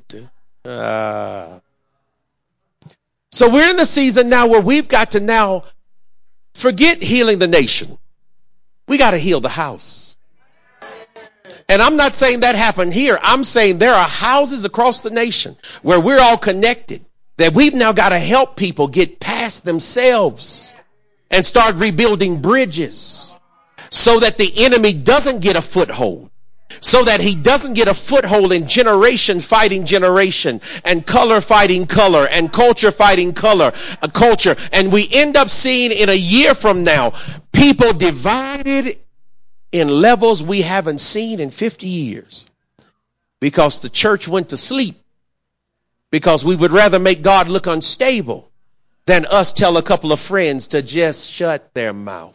So we're in the season now where we've got to now forget healing the nation. We got to heal the house. And I'm not saying that happened here. I'm saying there are houses across the nation where we're all connected, that we've now got to help people get past themselves and start rebuilding bridges so that the enemy doesn't get a foothold, so that he doesn't get a foothold in generation fighting generation and color fighting color and culture fighting culture. And we end up seeing in a year from now, people divided in levels we haven't seen in 50 years because the church went to sleep, because we would rather make God look unstable than us tell a couple of friends to just shut their mouth.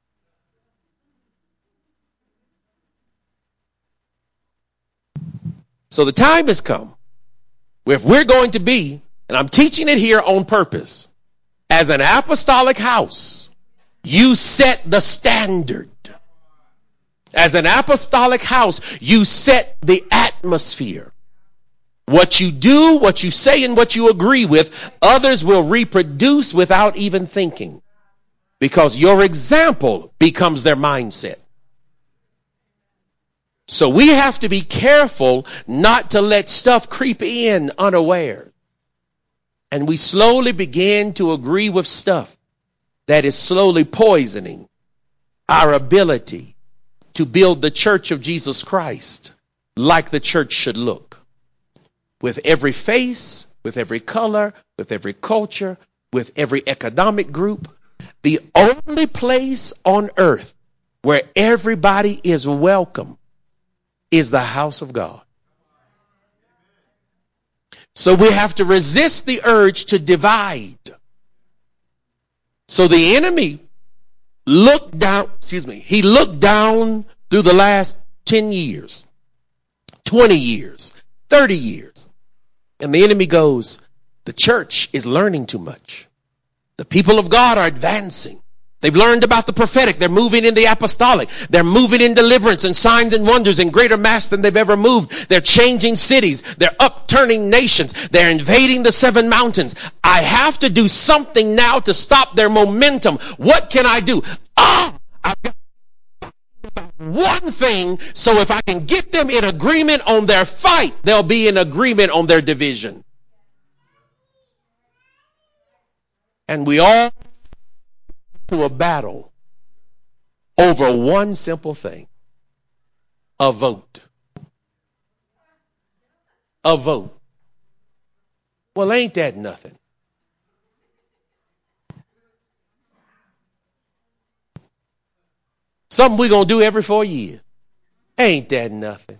So the time has come where if we're going to be, and I'm teaching it here on purpose, as an apostolic house, you set the standard. As an apostolic house, you set the atmosphere. What you do, what you say, and what you agree with, others will reproduce without even thinking, because your example becomes their mindset. So we have to be careful not to let stuff creep in unaware. And we slowly begin to agree with stuff that is slowly poisoning our ability to build the church of Jesus Christ like the church should look. With every face, with every color, with every culture, with every economic group. The only place on earth where everybody is welcome is the house of God. So we have to resist the urge to divide. So the enemy looked down, he looked down through the last 10 years, 20 years, 30 years. And the enemy goes, the church is learning too much. The people of God are advancing. They've learned about the prophetic. They're moving in the apostolic. They're moving in deliverance and signs and wonders in greater mass than they've ever moved. They're changing cities. They're upturning nations. They're invading the 7 mountains. I have to do something now to stop their momentum. What can I do? I've got one thing, so if I can get them in agreement on their fight, they'll be in agreement on their division. And we all to a battle over one simple thing: a vote. A vote. Well, ain't that nothing? Something we're going to do every 4 years. Ain't that nothing?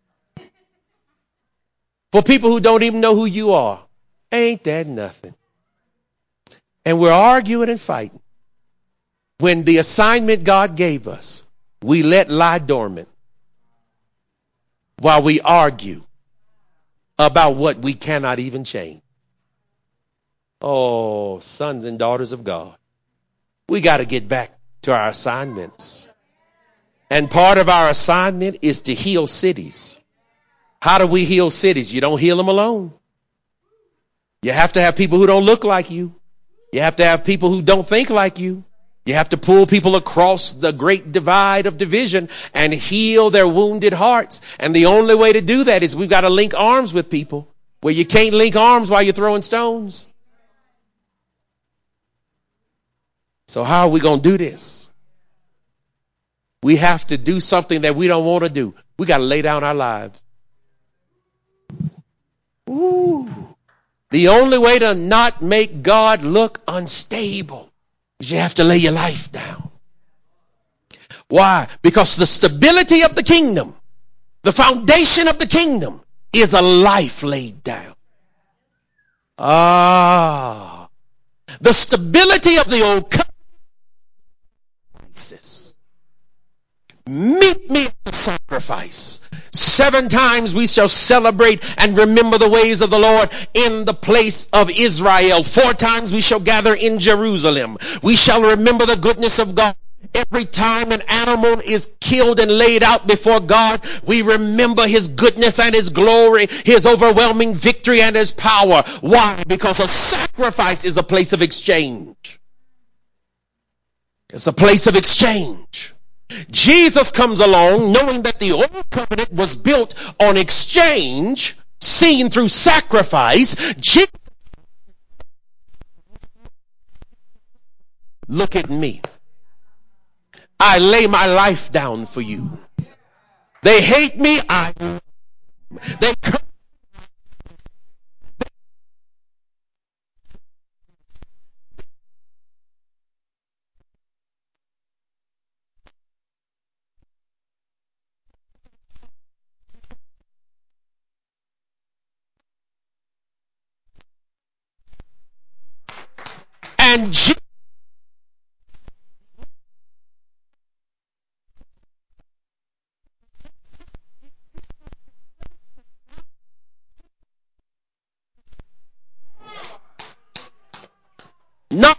For people who don't even know who you are, ain't that nothing? And we're arguing and fighting. When the assignment God gave us, we let lie dormant while we argue about what we cannot even change. Oh, sons and daughters of God, we got to get back to our assignments. And part of our assignment is to heal cities. How do we heal cities? You don't heal them alone. You have to have people who don't look like you. You have to have people who don't think like you. You have to pull people across the great divide of division and heal their wounded hearts. And the only way to do that is we've got to link arms with people, where you can't link arms while you're throwing stones. So how are we going to do this? We have to do something that we don't want to do. We got to lay down our lives. Ooh. The only way to not make God look unstable is you have to lay your life down. Why? Because the stability of the kingdom, the foundation of the kingdom, is a life laid down. The stability of the old covenant. Meet me at the sacrifice. 7 times we shall celebrate and remember the ways of the Lord in the place of Israel. 4 times we shall gather in Jerusalem. We shall remember the goodness of God. Every time an animal is killed and laid out before God, we remember his goodness and his glory, his overwhelming victory and his power. Why? Because a sacrifice is a place of exchange. It's a place of exchange. Jesus comes along knowing that the old covenant was built on exchange, seen through sacrifice. Look at me. I lay my life down for you. They hate me. They curse. And no.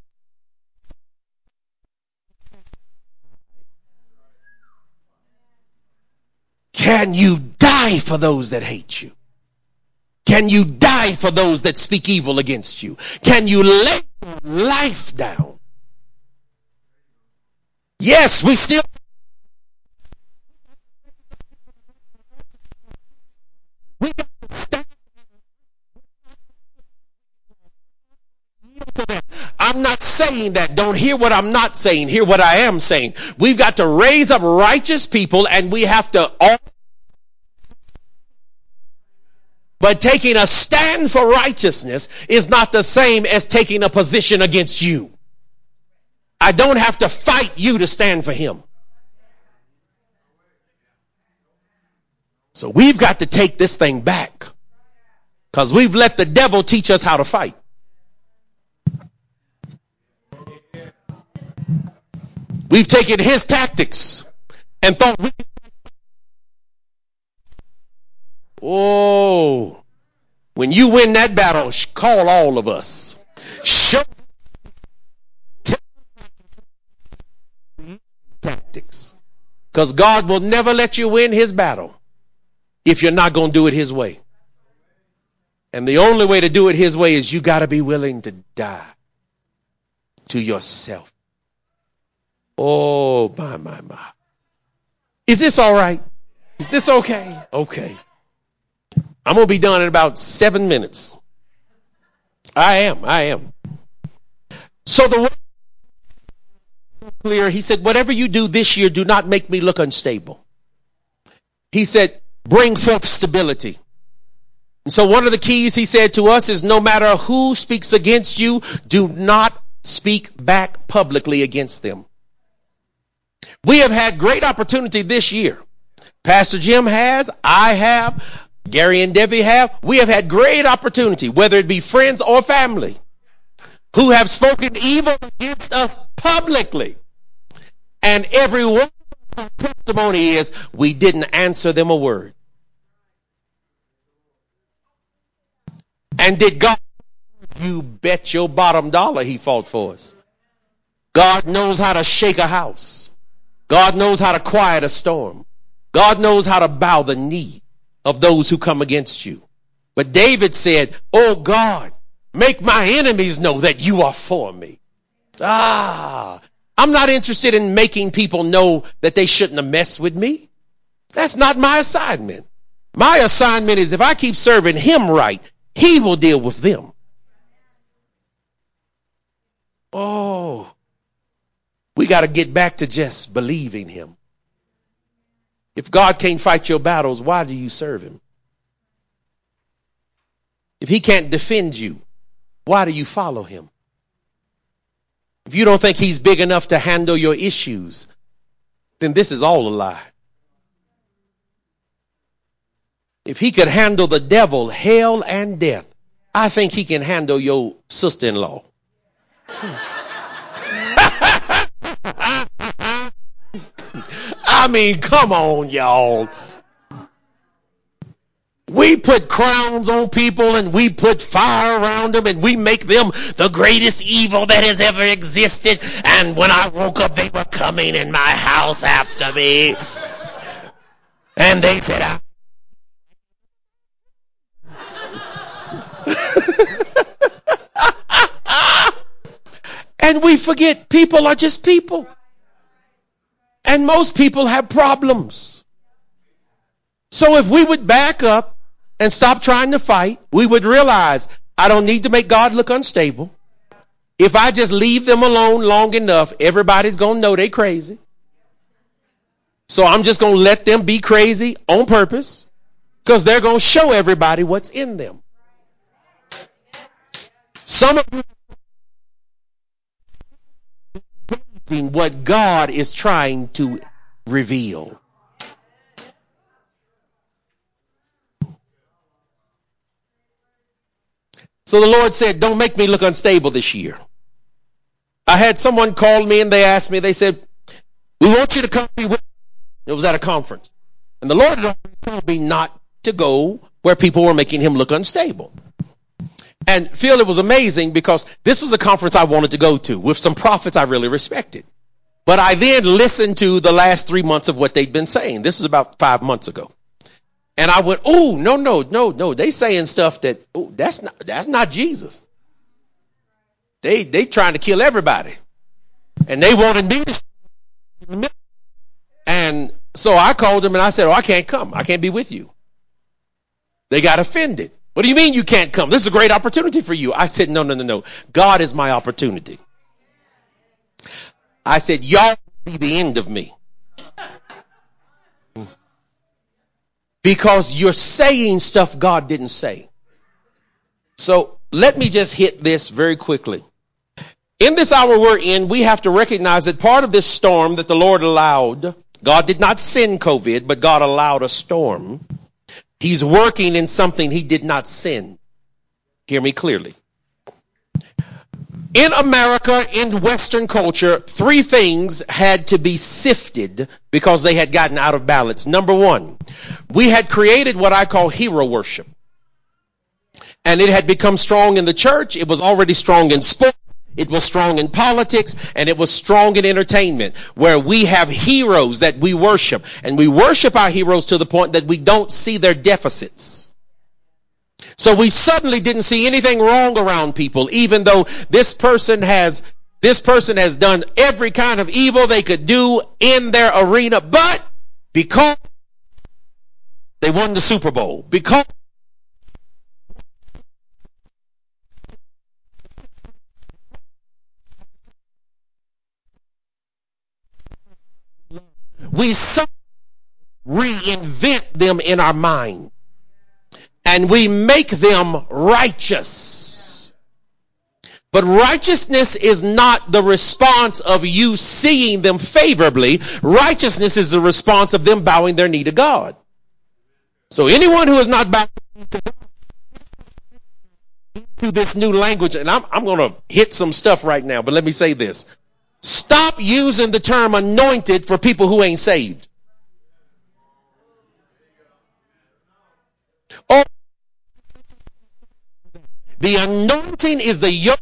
Can you die for those that hate you? Can you die for those that speak evil against you? Can you lay your life down? Yes, we still. We got to stand to them. I'm not saying that. Don't hear what I'm not saying. Hear what I am saying. We've got to raise up righteous people, and we have to all. But taking a stand for righteousness is not the same as taking a position against you. I don't have to fight you to stand for him. So we've got to take this thing back, because we've let the devil teach us how to fight. We've taken his tactics and thought when you win that battle, call all of us. Show tactics. Because God will never let you win his battle if you're not going to do it his way. And the only way to do it his way is you got to be willing to die to yourself. Oh, my. Is this all right? Is this okay? Okay. I'm going to be done in about 7 minutes. I am. So the word clear, he said, whatever you do this year, do not make me look unstable. He said, bring forth stability. And so one of the keys he said to us is no matter who speaks against you, do not speak back publicly against them. We have had great opportunity this year. Pastor Jim has, I have, Gary and Debbie have. We have had great opportunity, whether it be friends or family, who have spoken evil against us publicly. And every one of our testimony is we didn't answer them a word. And did God? You bet your bottom dollar he fought for us. God knows how to shake a house. God knows how to quiet a storm. God knows how to bow the knee of those who come against you. But David said, oh God, make my enemies know that you are for me. I'm not interested in making people know that they shouldn't have messed with me. That's not my assignment. My assignment is if I keep serving him right, he will deal with them. Oh, we got to get back to just believing him. If God can't fight your battles, why do you serve him? If he can't defend you, why do you follow him? If you don't think he's big enough to handle your issues, then this is all a lie. If he could handle the devil, hell, and death, I think he can handle your sister-in-law. I I mean, come on, y'all. We put crowns on people and we put fire around them and we make them the greatest evil that has ever existed. And when I woke up, they were coming in my house after me. And they said, and we forget people are just people. And most people have problems. So if we would back up and stop trying to fight, we would realize I don't need to make God look unstable. If I just leave them alone long enough, everybody's going to know they're crazy. So I'm just going to let them be crazy on purpose because they're going to show everybody what's in them. Some of you are what God is trying to reveal. So the Lord said, don't make me look unstable this year. I had someone call me and they asked me, they said, we want you to come be with us. It was at a conference. And the Lord had told me not to go where people were making him look unstable. And Phil, it was amazing because this was a conference I wanted to go to with some prophets I really respected. But I then listened to the last 3 months of what they'd been saying. This is about 5 months ago. And I went, oh, no. They saying stuff that, oh, that's not Jesus. They trying to kill everybody. And they wanted me to. And so I called them and I said, oh, I can't come. I can't be with you. They got offended. What do you mean you can't come? This is a great opportunity for you. I said, no. God is my opportunity. I said, y'all be the end of me. Because you're saying stuff God didn't say. So let me just hit this very quickly. In this hour we're in, we have to recognize that part of this storm that the Lord allowed, God did not send COVID, but God allowed a storm. He's working in something he did not send. Hear me clearly. In America, in Western culture, 3 things had to be sifted because they had gotten out of balance. Number 1, we had created what I call hero worship. And it had become strong in the church. It was already strong in sports. It was strong in politics. And it was strong in entertainment, where we have heroes that we worship. And we worship our heroes to the point that we don't see their deficits. So we suddenly didn't see anything wrong around people, even though this person has done every kind of evil they could do in their arena. But because they won the Super Bowl, because we reinvent them in our mind. And we make them righteous. But righteousness is not the response of you seeing them favorably. Righteousness is the response of them bowing their knee to God. So anyone who is not bowing to this new language, and I'm going to hit some stuff right now, but let me say this. Stop using the term anointed for people who ain't saved. Or the anointing is the yoke.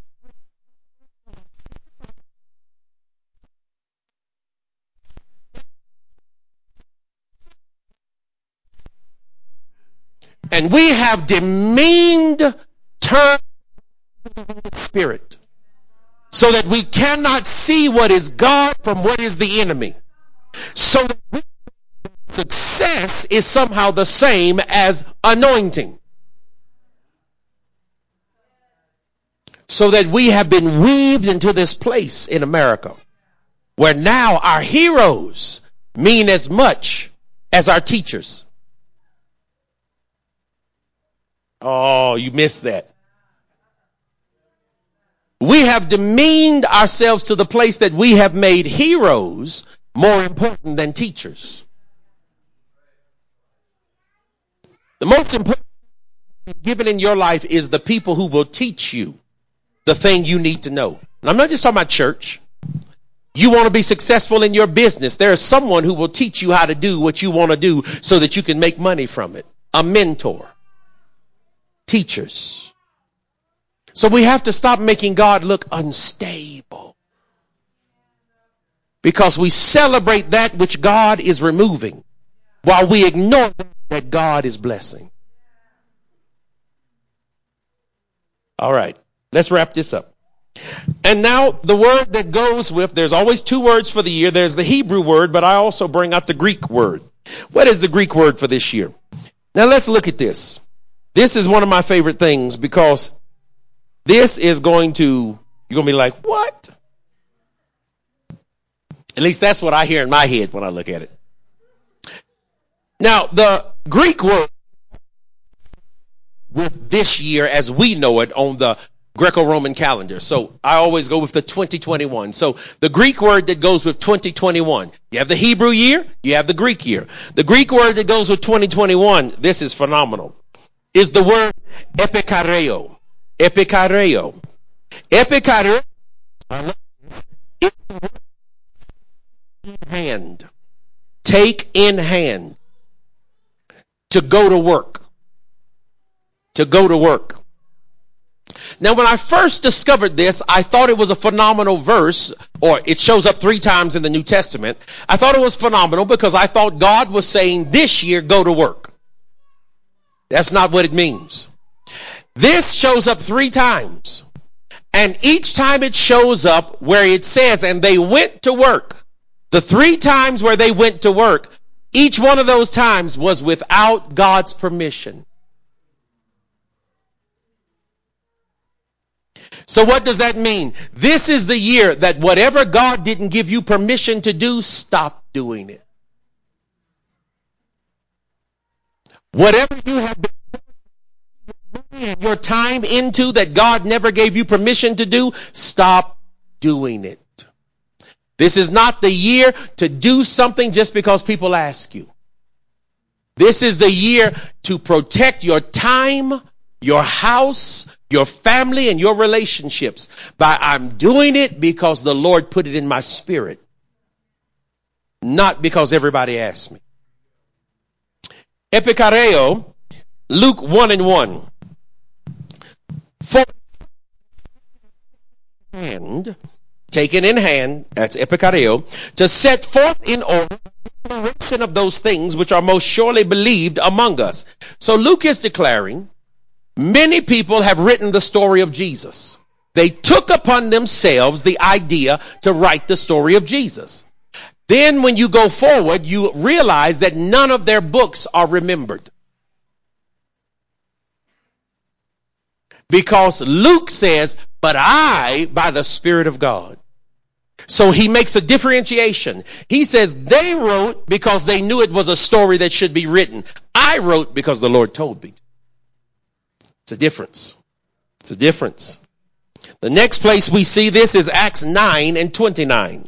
And we have demeaned terms of the Spirit so that we cannot see what is God from what is the enemy. So that success is somehow the same as anointing. So that we have been weaved into this place in America where now our heroes mean as much as our teachers. Oh, you missed that. We have demeaned ourselves to the place that we have made heroes more important than teachers. The most important thing given in your life is the people who will teach you the thing you need to know. And I'm not just talking about church. You want to be successful in your business. There is someone who will teach you how to do what you want to do so that you can make money from it. A mentor. Teachers. So we have to stop making God look unstable. Because we celebrate that which God is removing while we ignore that God is blessing. All right, let's wrap this up. And now the word that goes with, there's always two words for the year. There's the Hebrew word, but I also bring out the Greek word. What is the Greek word for this year? Now let's look at this. This is one of my favorite things because this is you're going to be like, what? At least that's what I hear in my head when I look at it. Now, the Greek word with this year as we know it on the Greco-Roman calendar. So I always go with the 2021. So the Greek word that goes with 2021. You have the Hebrew year, you have the Greek year. The Greek word that goes with 2021, this is phenomenal, is the word epikareo. Epikareo. Epikareo is the word in hand. Take in hand. To go to work. To go to work. Now, when I first discovered this, I thought it was a phenomenal verse, or it shows up 3 times in the New Testament. I thought it was phenomenal because I thought God was saying this year, go to work. That's not what it means. This shows up 3 times. And each time it shows up where it says, and they went to work. The 3 times where they went to work, each one of those times was without God's permission. So what does that mean? This is the year that whatever God didn't give you permission to do, stop doing it. Whatever you have been your time into that God never gave you permission to do, stop doing it. This is not the year to do something just because people ask you. This is the year to protect your time, your house, your family, and your relationships by I'm doing it because the Lord put it in my spirit, not because everybody asked me. Epikareo, Luke 1:1. For hand, taken in hand, that's epikareo, to set forth in order the declaration of those things which are most surely believed among us. So Luke is declaring, many people have written the story of Jesus. They took upon themselves the idea to write the story of Jesus. Then when you go forward, you realize that none of their books are remembered. Because Luke says, but I, by the Spirit of God. So he makes a differentiation. He says they wrote because they knew it was a story that should be written. I wrote because the Lord told me. It's a difference. It's a difference. The next place we see this is Acts 9:29.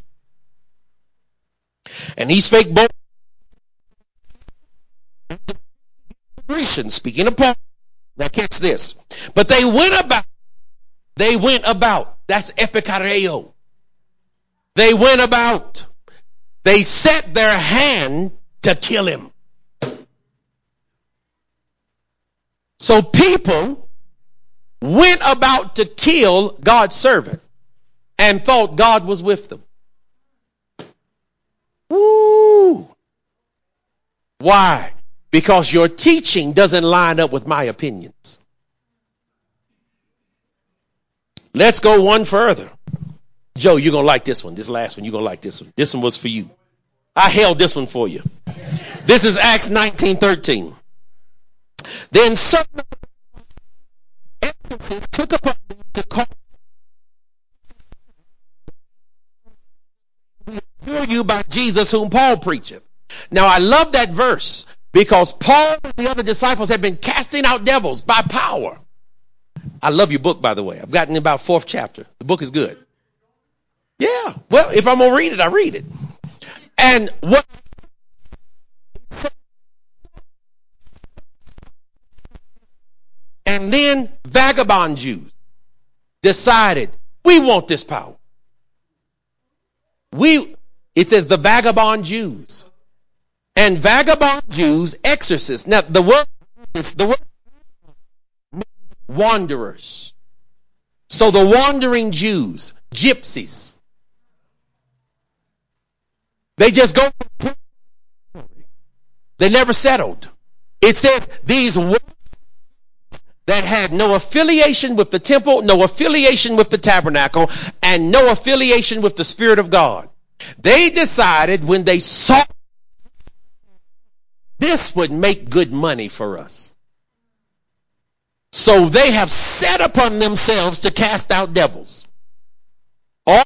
And he spake both Grecian, speaking of Paul. Now catch this. But they went about. That's epikareo. They went about. They set their hand to kill him. So people went about to kill God's servant and thought God was with them. Woo! Why? Because your teaching doesn't line up with my opinions. Let's go one further. Joe, you're going to like this one. This last one, you're going to like this one. This one was for you. I held this one for you. This is Acts 19:13. Then certain Ephesus took upon them to call you by Jesus whom Paul preacheth. Now I love that verse because Paul and the other disciples had been casting out devils by power. I love your book, by the way. I've gotten about 4th chapter. The book is good. Yeah. Well, if I'm going to read it, I read it. And what and then vagabond Jews decided, we want this power. It says the vagabond Jews. And vagabond Jews, exorcists. Now the word wanderers. So the wandering Jews, gypsies. They just go. They never settled. It says these that had no affiliation with the temple, no affiliation with the tabernacle, and no affiliation with the Spirit of God. They decided when they saw this would make good money for us. So they have set upon themselves to cast out devils. All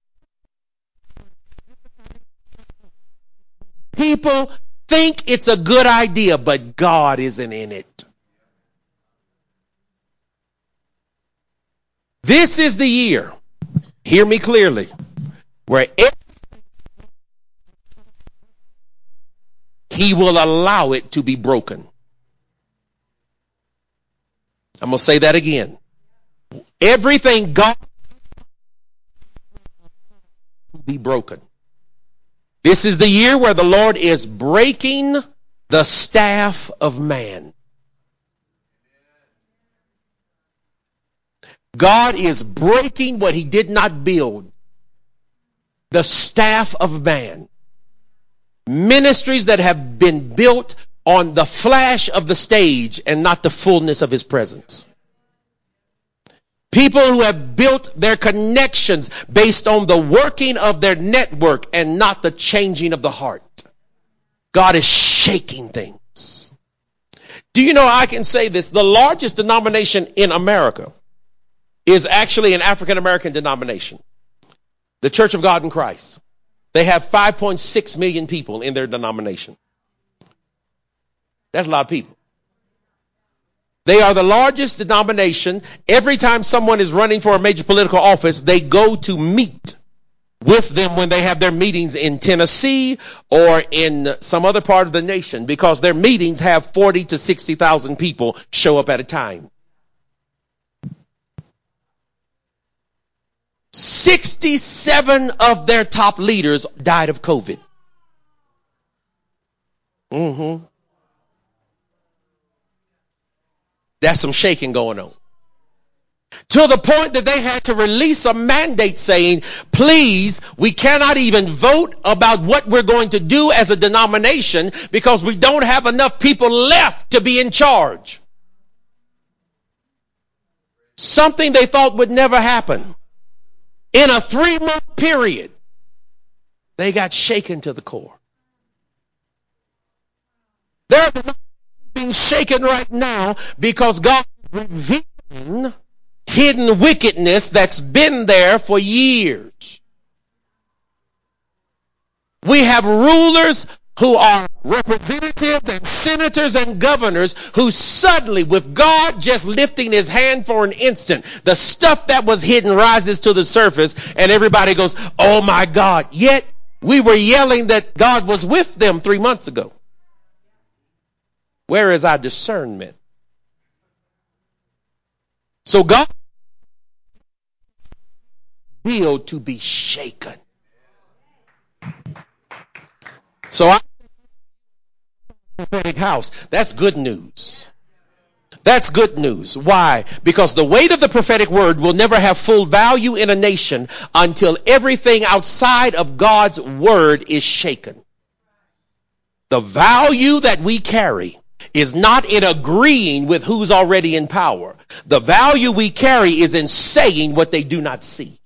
people think it's a good idea, but God isn't in it. This is the year, hear me clearly, where He will allow it to be broken. I'm going to say that again. Everything God will be broken. This is the year where the Lord is breaking the staff of man. God is breaking what He did not build. The staff of man. Ministries that have been built on the flash of the stage and not the fullness of His presence. People who have built their connections based on the working of their network and not the changing of the heart. God is shaking things. Do you know, I can say this, the largest denomination in America is actually an African American denomination. The Church of God in Christ. They have 5.6 million people in their denomination. That's a lot of people. They are the largest denomination. Every time someone is running for a major political office, they go to meet with them when they have their meetings in Tennessee or in some other part of the nation, because their meetings have 40 to 60,000 people show up at a time. 67 of their top leaders died of COVID. That's some shaking going on. To the point that they had to release a mandate saying, please, we cannot even vote about what we're going to do as a denomination because we don't have enough people left to be in charge. Something they thought would never happen. In a 3-month period, they got shaken to the core. They're being shaken right now because God is revealing hidden wickedness that's been there for years. We have rulers who are representatives and senators and governors who suddenly, with God just lifting His hand for an instant, the stuff that was hidden rises to the surface and everybody goes, oh my God. Yet we were yelling that God was with them 3 months ago. Where is our discernment? So God will to be shaken. So prophetic house. That's good news. That's good news. Why? Because the weight of the prophetic word will never have full value in a nation until everything outside of God's word is shaken. The value that we carry is not in agreeing with who's already in power. The value we carry is in saying what they do not see.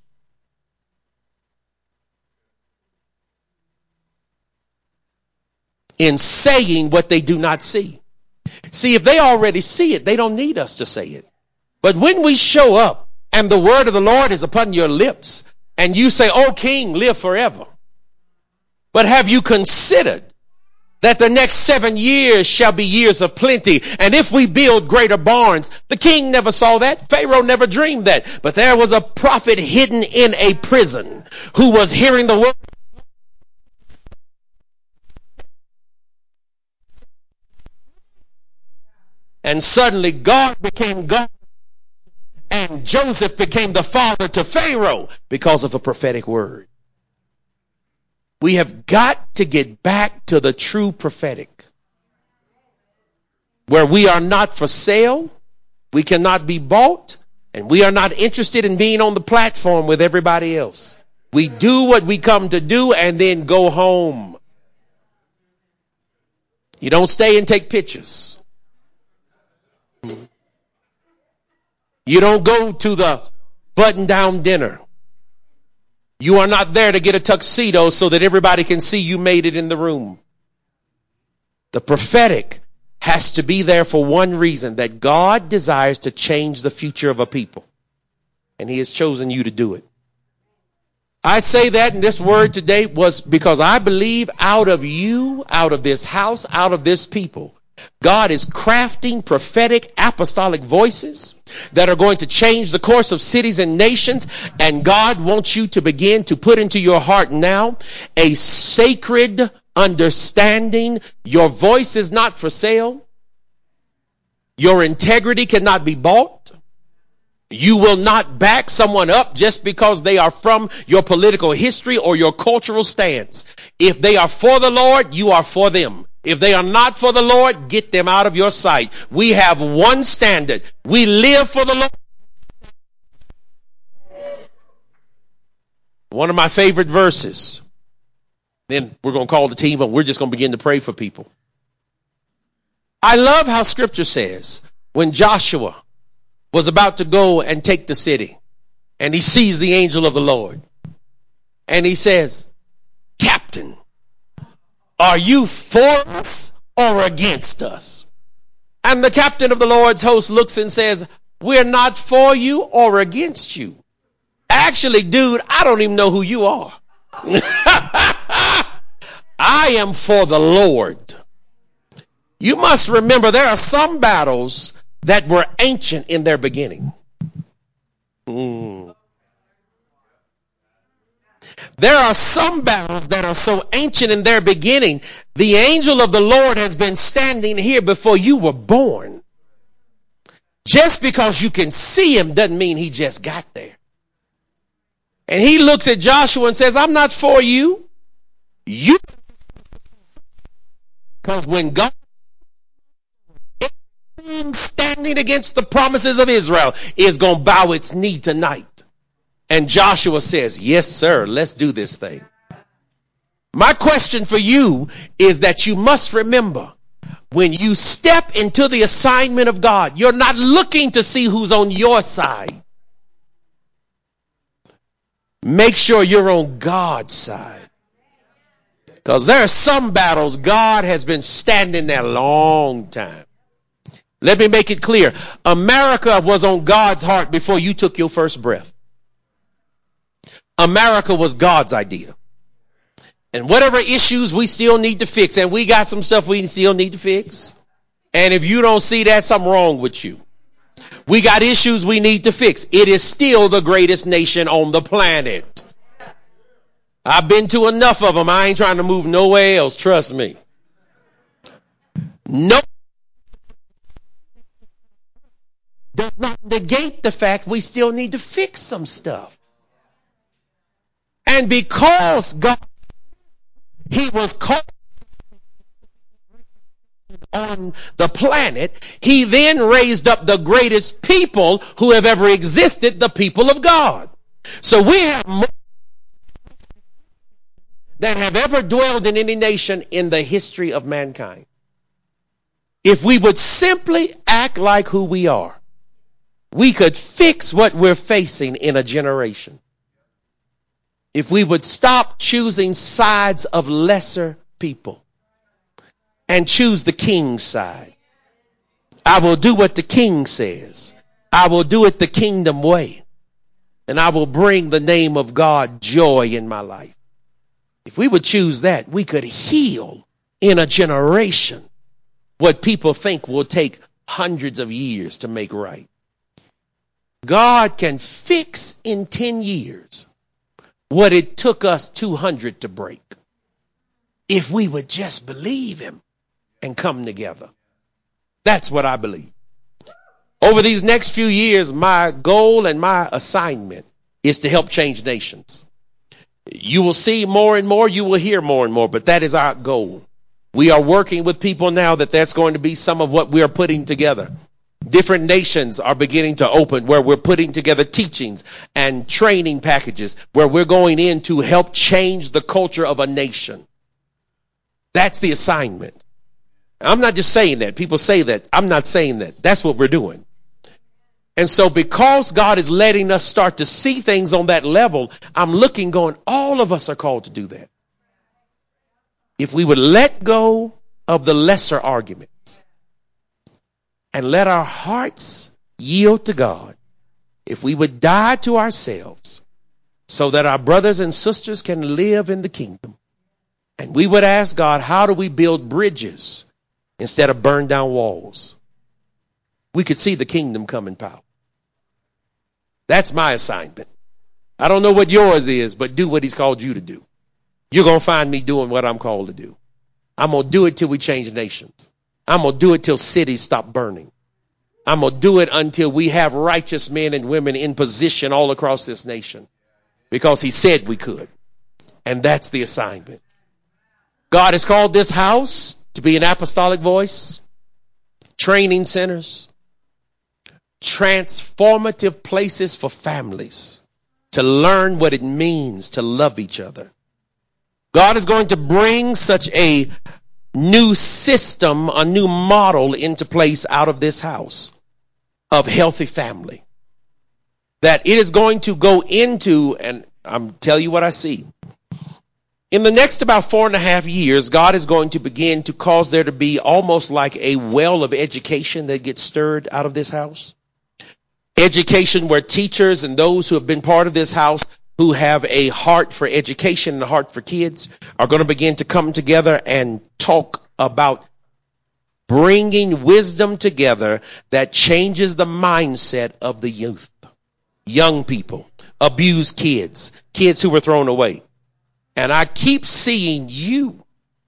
In saying what they do not see. See, if they already see it, they don't need us to say it. But when we show up and the word of the Lord is upon your lips and you say, "O King, live forever." But have you considered that the next 7 years shall be years of plenty? And if we build greater barns, the king never saw that. Pharaoh never dreamed that. But there was a prophet hidden in a prison who was hearing the word. And suddenly God became God and Joseph became the father to Pharaoh because of a prophetic word. We have got to get back to the true prophetic, where we are not for sale, we cannot be bought, and we are not interested in being on the platform with everybody else. We do what we come to do and then go home. You don't stay and take pictures. You don't go to the button-down dinner. You are not there to get a tuxedo so that everybody can see you made it in the room. The prophetic has to be there for one reason, that God desires to change the future of a people. And he has chosen you to do it. I say that, and this word today was because I believe out of you, out of this house, out of this people, God is crafting prophetic apostolic voices that are going to change the course of cities and nations. And God wants you to begin to put into your heart now a sacred understanding. Your voice is not for sale. Your integrity cannot be bought. You will not back someone up just because they are from your political history or your cultural stance. If they are for the Lord, you are for them. If they are not for the Lord, get them out of your sight. We have one standard. We live for the Lord. One of my favorite verses. Then we're going to call the team, but we're just going to begin to pray for people. I love how Scripture says when Joshua was about to go and take the city, and he sees the angel of the Lord, and he says, "Captain, are you for us or against us?" And the captain of the Lord's host looks and says, "We're not for you or against you. Actually, dude, I don't even know who you are. I am for the Lord." You must remember there are some battles that were ancient in their beginning. There are some battles that are so ancient in their beginning. The angel of the Lord has been standing here before you were born. Just because you can see him doesn't mean he just got there. And he looks at Joshua and says, "I'm not for you. You." Because when God standing against the promises of Israel is going to bow its knee tonight. And Joshua says, "Yes, sir, let's do this thing." My question for you is that you must remember, when you step into the assignment of God, you're not looking to see who's on your side. Make sure you're on God's side. Because there are some battles God has been standing there a long time. Let me make it clear. America was on God's heart before you took your first breath. America was God's idea. And whatever issues we still need to fix, and we got some stuff we still need to fix. And if you don't see that, something wrong with you. We got issues we need to fix. It is still the greatest nation on the planet. I've been to enough of them. I ain't trying to move nowhere else. Trust me. No. Does not negate the fact we still need to fix some stuff. And because God, he was called on the planet, he then raised up the greatest people who have ever existed, the people of God. So we have more than have ever dwelled in any nation in the history of mankind. If we would simply act like who we are, we could fix what we're facing in a generation. If we would stop choosing sides of lesser people and choose the king's side. I will do what the king says. I will do it the kingdom way. And I will bring the name of God joy in my life. If we would choose that, we could heal in a generation what people think will take hundreds of years to make right. God can fix in 10 years what it took us 200 to break. If we would just believe him and come together. That's what I believe. Over these next few years, my goal and my assignment is to help change nations. You will see more and more. You will hear more and more. But that is our goal. We are working with people now that's going to be some of what we are putting together. Different nations are beginning to open where we're putting together teachings and training packages where we're going in to help change the culture of a nation. That's the assignment. I'm not just saying that. People say that. I'm not saying that. That's what we're doing. And so because God is letting us start to see things on that level, I'm looking going, all of us are called to do that. If we would let go of the lesser arguments and let our hearts yield to God, if we would die to ourselves so that our brothers and sisters can live in the kingdom, and we would ask God, how do we build bridges instead of burn down walls? We could see the kingdom come in power. That's my assignment. I don't know what yours is, but do what he's called you to do. You're going to find me doing what I'm called to do. I'm going to do it till we change nations. I'm going to do it till cities stop burning. I'm going to do it until we have righteous men and women in position all across this nation, because he said we could. And that's the assignment. God has called this house to be an apostolic voice, training centers, transformative places for families to learn what it means to love each other. God is going to bring such a new system, a new model into place out of this house of healthy family, that it is going to go into, and I'm telling you what I see. In the next about 4.5 years, God is going to begin to cause there to be almost like a well of education that gets stirred out of this house. Education where teachers and those who have been part of this house who have a heart for education and a heart for kids are going to begin to come together and talk about bringing wisdom together that changes the mindset of the youth, young people, abused kids, kids who were thrown away. And I keep seeing you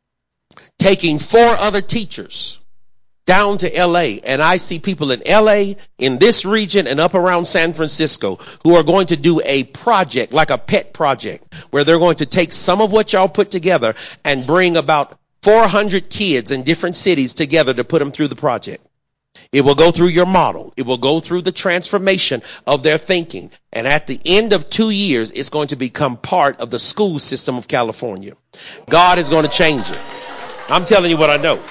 taking 4 other teachers down to LA, and I see people in LA, in this region, and up around San Francisco who are going to do a project, like a pet project, where they're going to take some of what y'all put together and bring about 400 kids in different cities together to put them through the project. It will go through your model. It will go through the transformation of their thinking. And at the end of 2 years, it's going to become part of the school system of California. God is going to change it. I'm telling you what I know.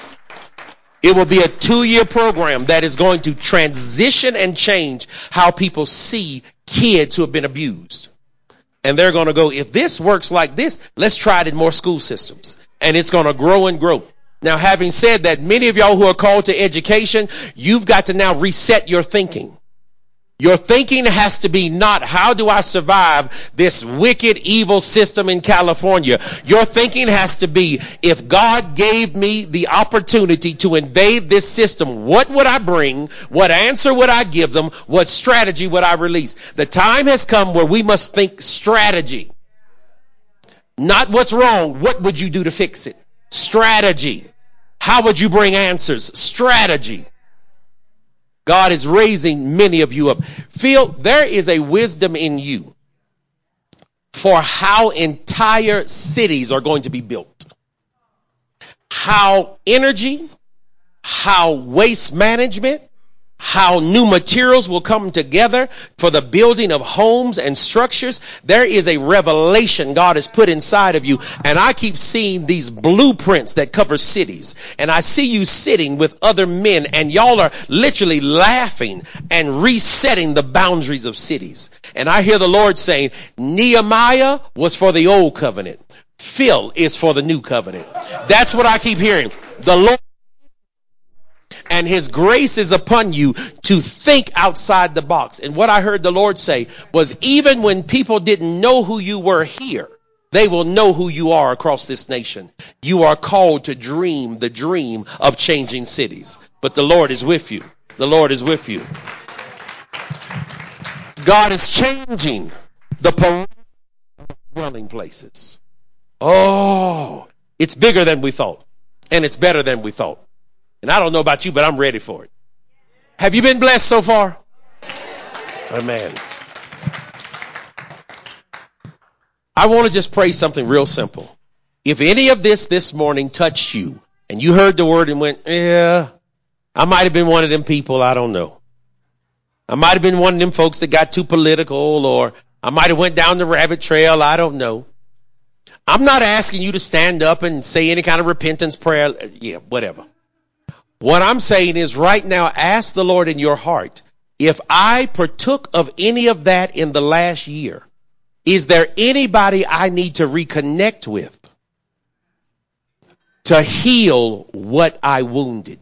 It will be a 2-year program that is going to transition and change how people see kids who have been abused. And they're going to go, if this works like this, let's try it in more school systems. And it's going to grow and grow. Now, having said that, many of y'all who are called to education, you've got to now reset your thinking. Your thinking has to be not, how do I survive this wicked, evil system in California? Your thinking has to be, if God gave me the opportunity to invade this system, what would I bring? What answer would I give them? What strategy would I release? The time has come where we must think strategy. Not what's wrong. What would you do to fix it? Strategy. How would you bring answers? Strategy. God is raising many of you up. Feel there is a wisdom in you for how entire cities are going to be built. How energy, how waste management, how new materials will come together for the building of homes and structures. There is a revelation God has put inside of you. And I keep seeing these blueprints that cover cities. And I see you sitting with other men, and y'all are literally laughing and resetting the boundaries of cities. And I hear the Lord saying, Nehemiah was for the old covenant. Phil is for the new covenant. That's what I keep hearing. The Lord and his grace is upon you to think outside the box. And what I heard the Lord say was, even when people didn't know who you were here, they will know who you are across this nation. You are called to dream the dream of changing cities. But the Lord is with you. The Lord is with you. God is changing the dwelling places. Oh, it's bigger than we thought. And it's better than we thought. And I don't know about you, but I'm ready for it. Have you been blessed so far? Amen. I want to just pray something real simple. If any of this morning touched you and you heard the word and went, yeah, I might have been one of them people, I don't know. I might have been one of them folks that got too political, or I might have went down the rabbit trail, I don't know. I'm not asking you to stand up and say any kind of repentance prayer. Yeah, whatever. What I'm saying is right now, ask the Lord in your heart, if I partook of any of that in the last year, is there anybody I need to reconnect with to heal what I wounded?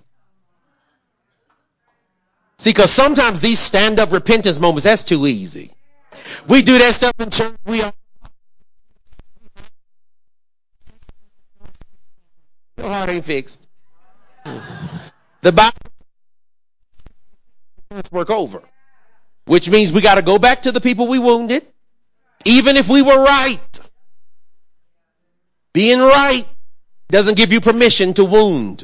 See, because sometimes these stand-up repentance moments, that's too easy. We do that stuff in church. Your heart ain't fixed. The Bible work over, which means we got to go back to the people we wounded, even if we were right. Being right doesn't give you permission to wound.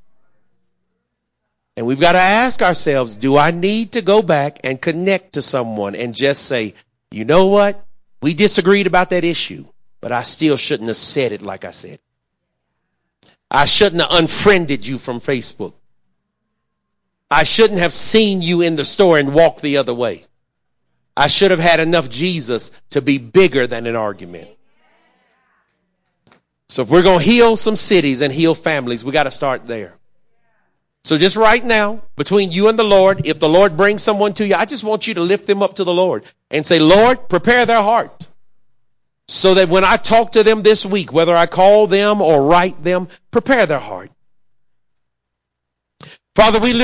And we've got to ask ourselves, do I need to go back and connect to someone and just say, you know what? We disagreed about that issue, but I still shouldn't have said it like I said. I shouldn't have unfriended you from Facebook. I shouldn't have seen you in the store and walked the other way. I should have had enough Jesus to be bigger than an argument. So if we're going to heal some cities and heal families, we got to start there. So just right now, between you and the Lord, if the Lord brings someone to you, I just want you to lift them up to the Lord and say, Lord, prepare their heart so that when I talk to them this week, whether I call them or write them, prepare their heart. Father, we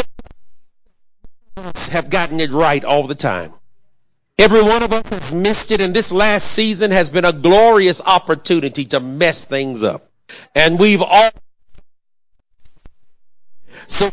have gotten it right all the time. Every one of us has missed it, and this last season has been a glorious opportunity to mess things up. And we've all... So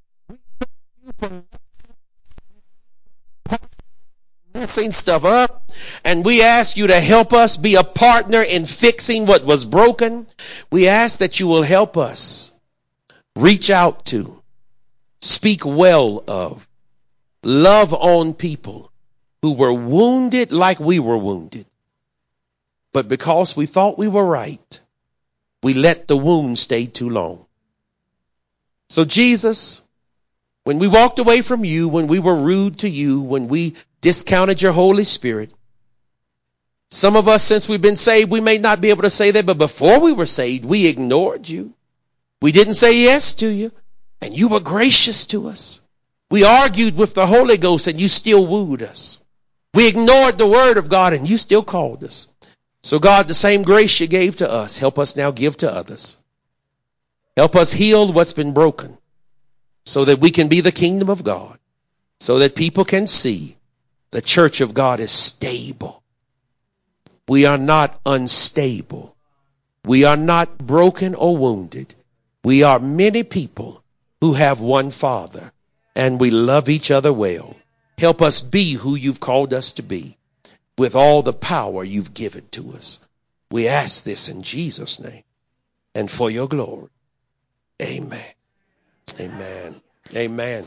messing stuff up, and we ask you to help us be a partner in fixing what was broken. We ask that you will help us reach out to, speak well of, love on people who were wounded like we were wounded. But because we thought we were right, we let the wound stay too long. So Jesus, when we walked away from you, when we were rude to you, when we discounted your Holy Spirit, some of us, since we've been saved, we may not be able to say that, but before we were saved, we ignored you. We didn't say yes to you, and you were gracious to us. We argued with the Holy Ghost, and you still wooed us. We ignored the word of God, and you still called us. So God, the same grace you gave to us, help us now give to others. Help us heal what's been broken so that we can be the kingdom of God, so that people can see the church of God is stable. We are not unstable. We are not broken or wounded. We are many people who have one Father, and we love each other well. Help us be who you've called us to be with all the power you've given to us. We ask this in Jesus' name and for your glory. Amen. Amen. Amen.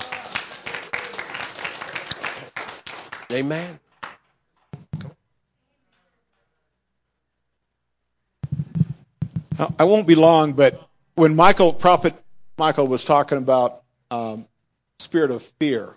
Amen. I won't be long, but when Prophet Michael was talking about spirit of fear,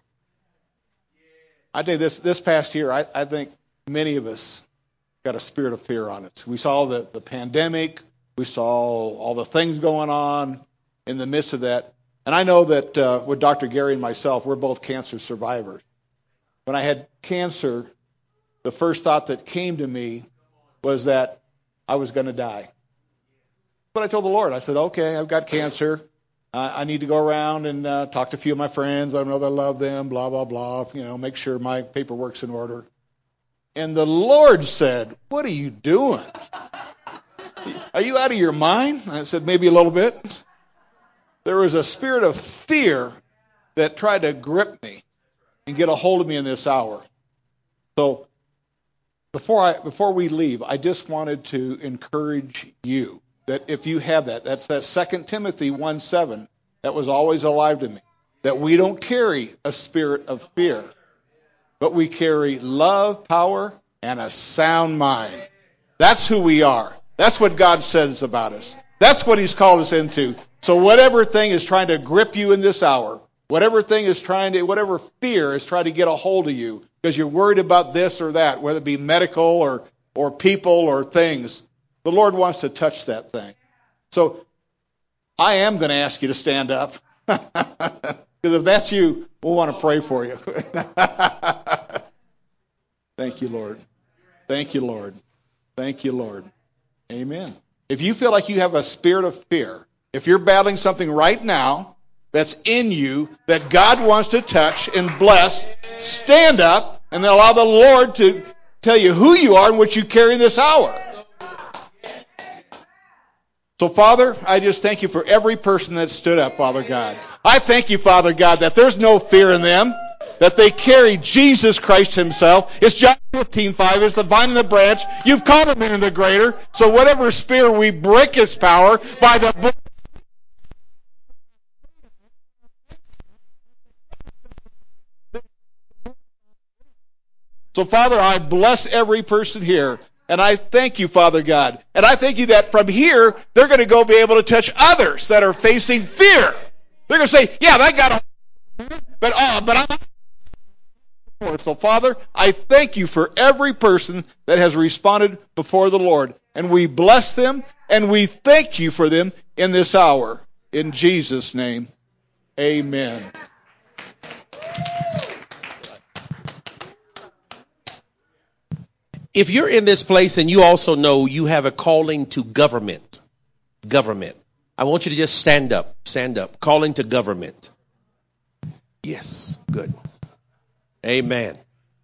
I tell you this past year, I think many of us got a spirit of fear on us. We saw the pandemic. We saw all the things going on in the midst of that. And I know that with Dr. Gary and myself, we're both cancer survivors. When I had cancer, the first thought that came to me was that I was going to die. But I told the Lord, I said, okay, I've got cancer. I need to go around and talk to a few of my friends. I know that I love them, blah, blah, blah, make sure my paperwork's in order. And the Lord said, what are you doing? Are you out of your mind? I said, maybe a little bit. There was a spirit of fear that tried to grip me and get a hold of me in this hour. So before we leave, I just wanted to encourage you that if you have that's that 2 Timothy 1:7 that was always alive to me, that we don't carry a spirit of fear, but we carry love, power, and a sound mind. That's who we are. That's what God says about us. That's what He's called us into. So whatever thing is trying to grip you in this hour, whatever fear is trying to get a hold of you because you're worried about this or that, whether it be medical or people or things, the Lord wants to touch that thing. So I am going to ask you to stand up. Because if that's you, we'll want to pray for you. Thank you, Lord. Thank you, Lord. Thank you, Lord. Amen. If you feel like you have a spirit of fear, if you're battling something right now that's in you that God wants to touch and bless, stand up and then allow the Lord to tell you who you are and what you carry in this hour. So, Father, I just thank you for every person that stood up, Father God. I thank you, Father God, that there's no fear in them, that they carry Jesus Christ Himself. It's John 15:5. It's the vine and the branch. You've called Him into the greater. So whatever spirit, we break His power by the blood. So, Father, I bless every person here. And I thank you, Father God. And I thank you that from here, they're going to go be able to touch others that are facing fear. They're going to say, yeah, that got a... But I'm... So, Father, I thank you for every person that has responded before the Lord. And we bless them, and we thank you for them in this hour. In Jesus' name, amen. If you're in this place and you also know you have a calling to government, I want you to just stand up, calling to government. Yes, good. Amen.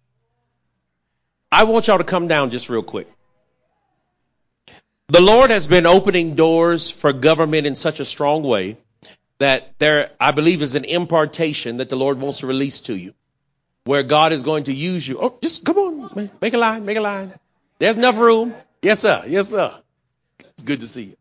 I want y'all to come down just real quick. The Lord has been opening doors for government in such a strong way that there, I believe, is an impartation that the Lord wants to release to you, where God is going to use you. Oh, just come on, man. Make a line. There's enough room. Yes, sir. It's good to see you.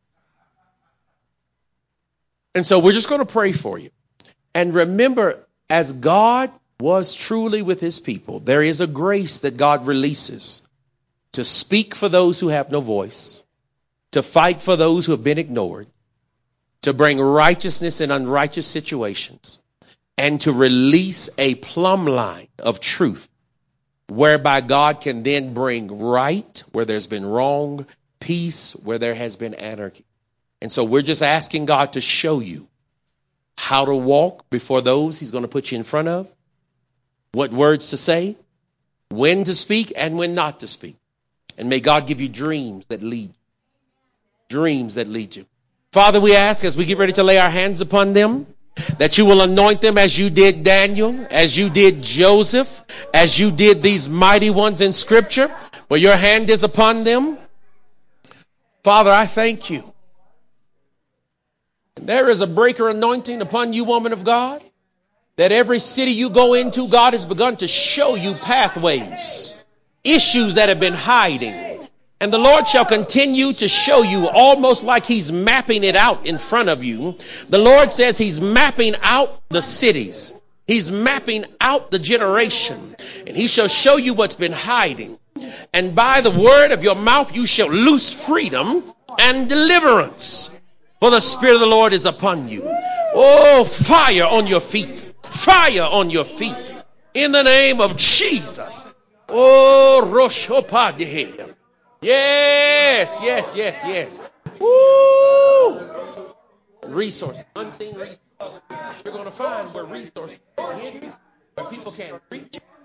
And so we're just going to pray for you. And remember, as God was truly with His people, there is a grace that God releases to speak for those who have no voice, to fight for those who have been ignored, to bring righteousness in unrighteous situations, and to release a plumb line of truth whereby God can then bring right where there's been wrong, peace where there has been anarchy. And so we're just asking God to show you how to walk before those He's going to put you in front of, what words to say, when to speak and when not to speak. And may God give you dreams that lead you. Father, we ask as we get ready to lay our hands upon them, that you will anoint them as you did Daniel, as you did Joseph, as you did these mighty ones in Scripture, where your hand is upon them. Father, I thank you. There is a breaker anointing upon you, woman of God, that every city you go into, God has begun to show you pathways, issues that have been hiding. And the Lord shall continue to show you, almost like He's mapping it out in front of you. The Lord says He's mapping out the cities. He's mapping out the generation. And He shall show you what's been hiding. And by the word of your mouth, you shall loose freedom and deliverance. For the Spirit of the Lord is upon you. Oh, fire on your feet. Fire on your feet. In the name of Jesus. Oh, Roshopadehe. Yes. Woo! Resource, unseen resources. You're going to find where resources are hidden, where people can't reach.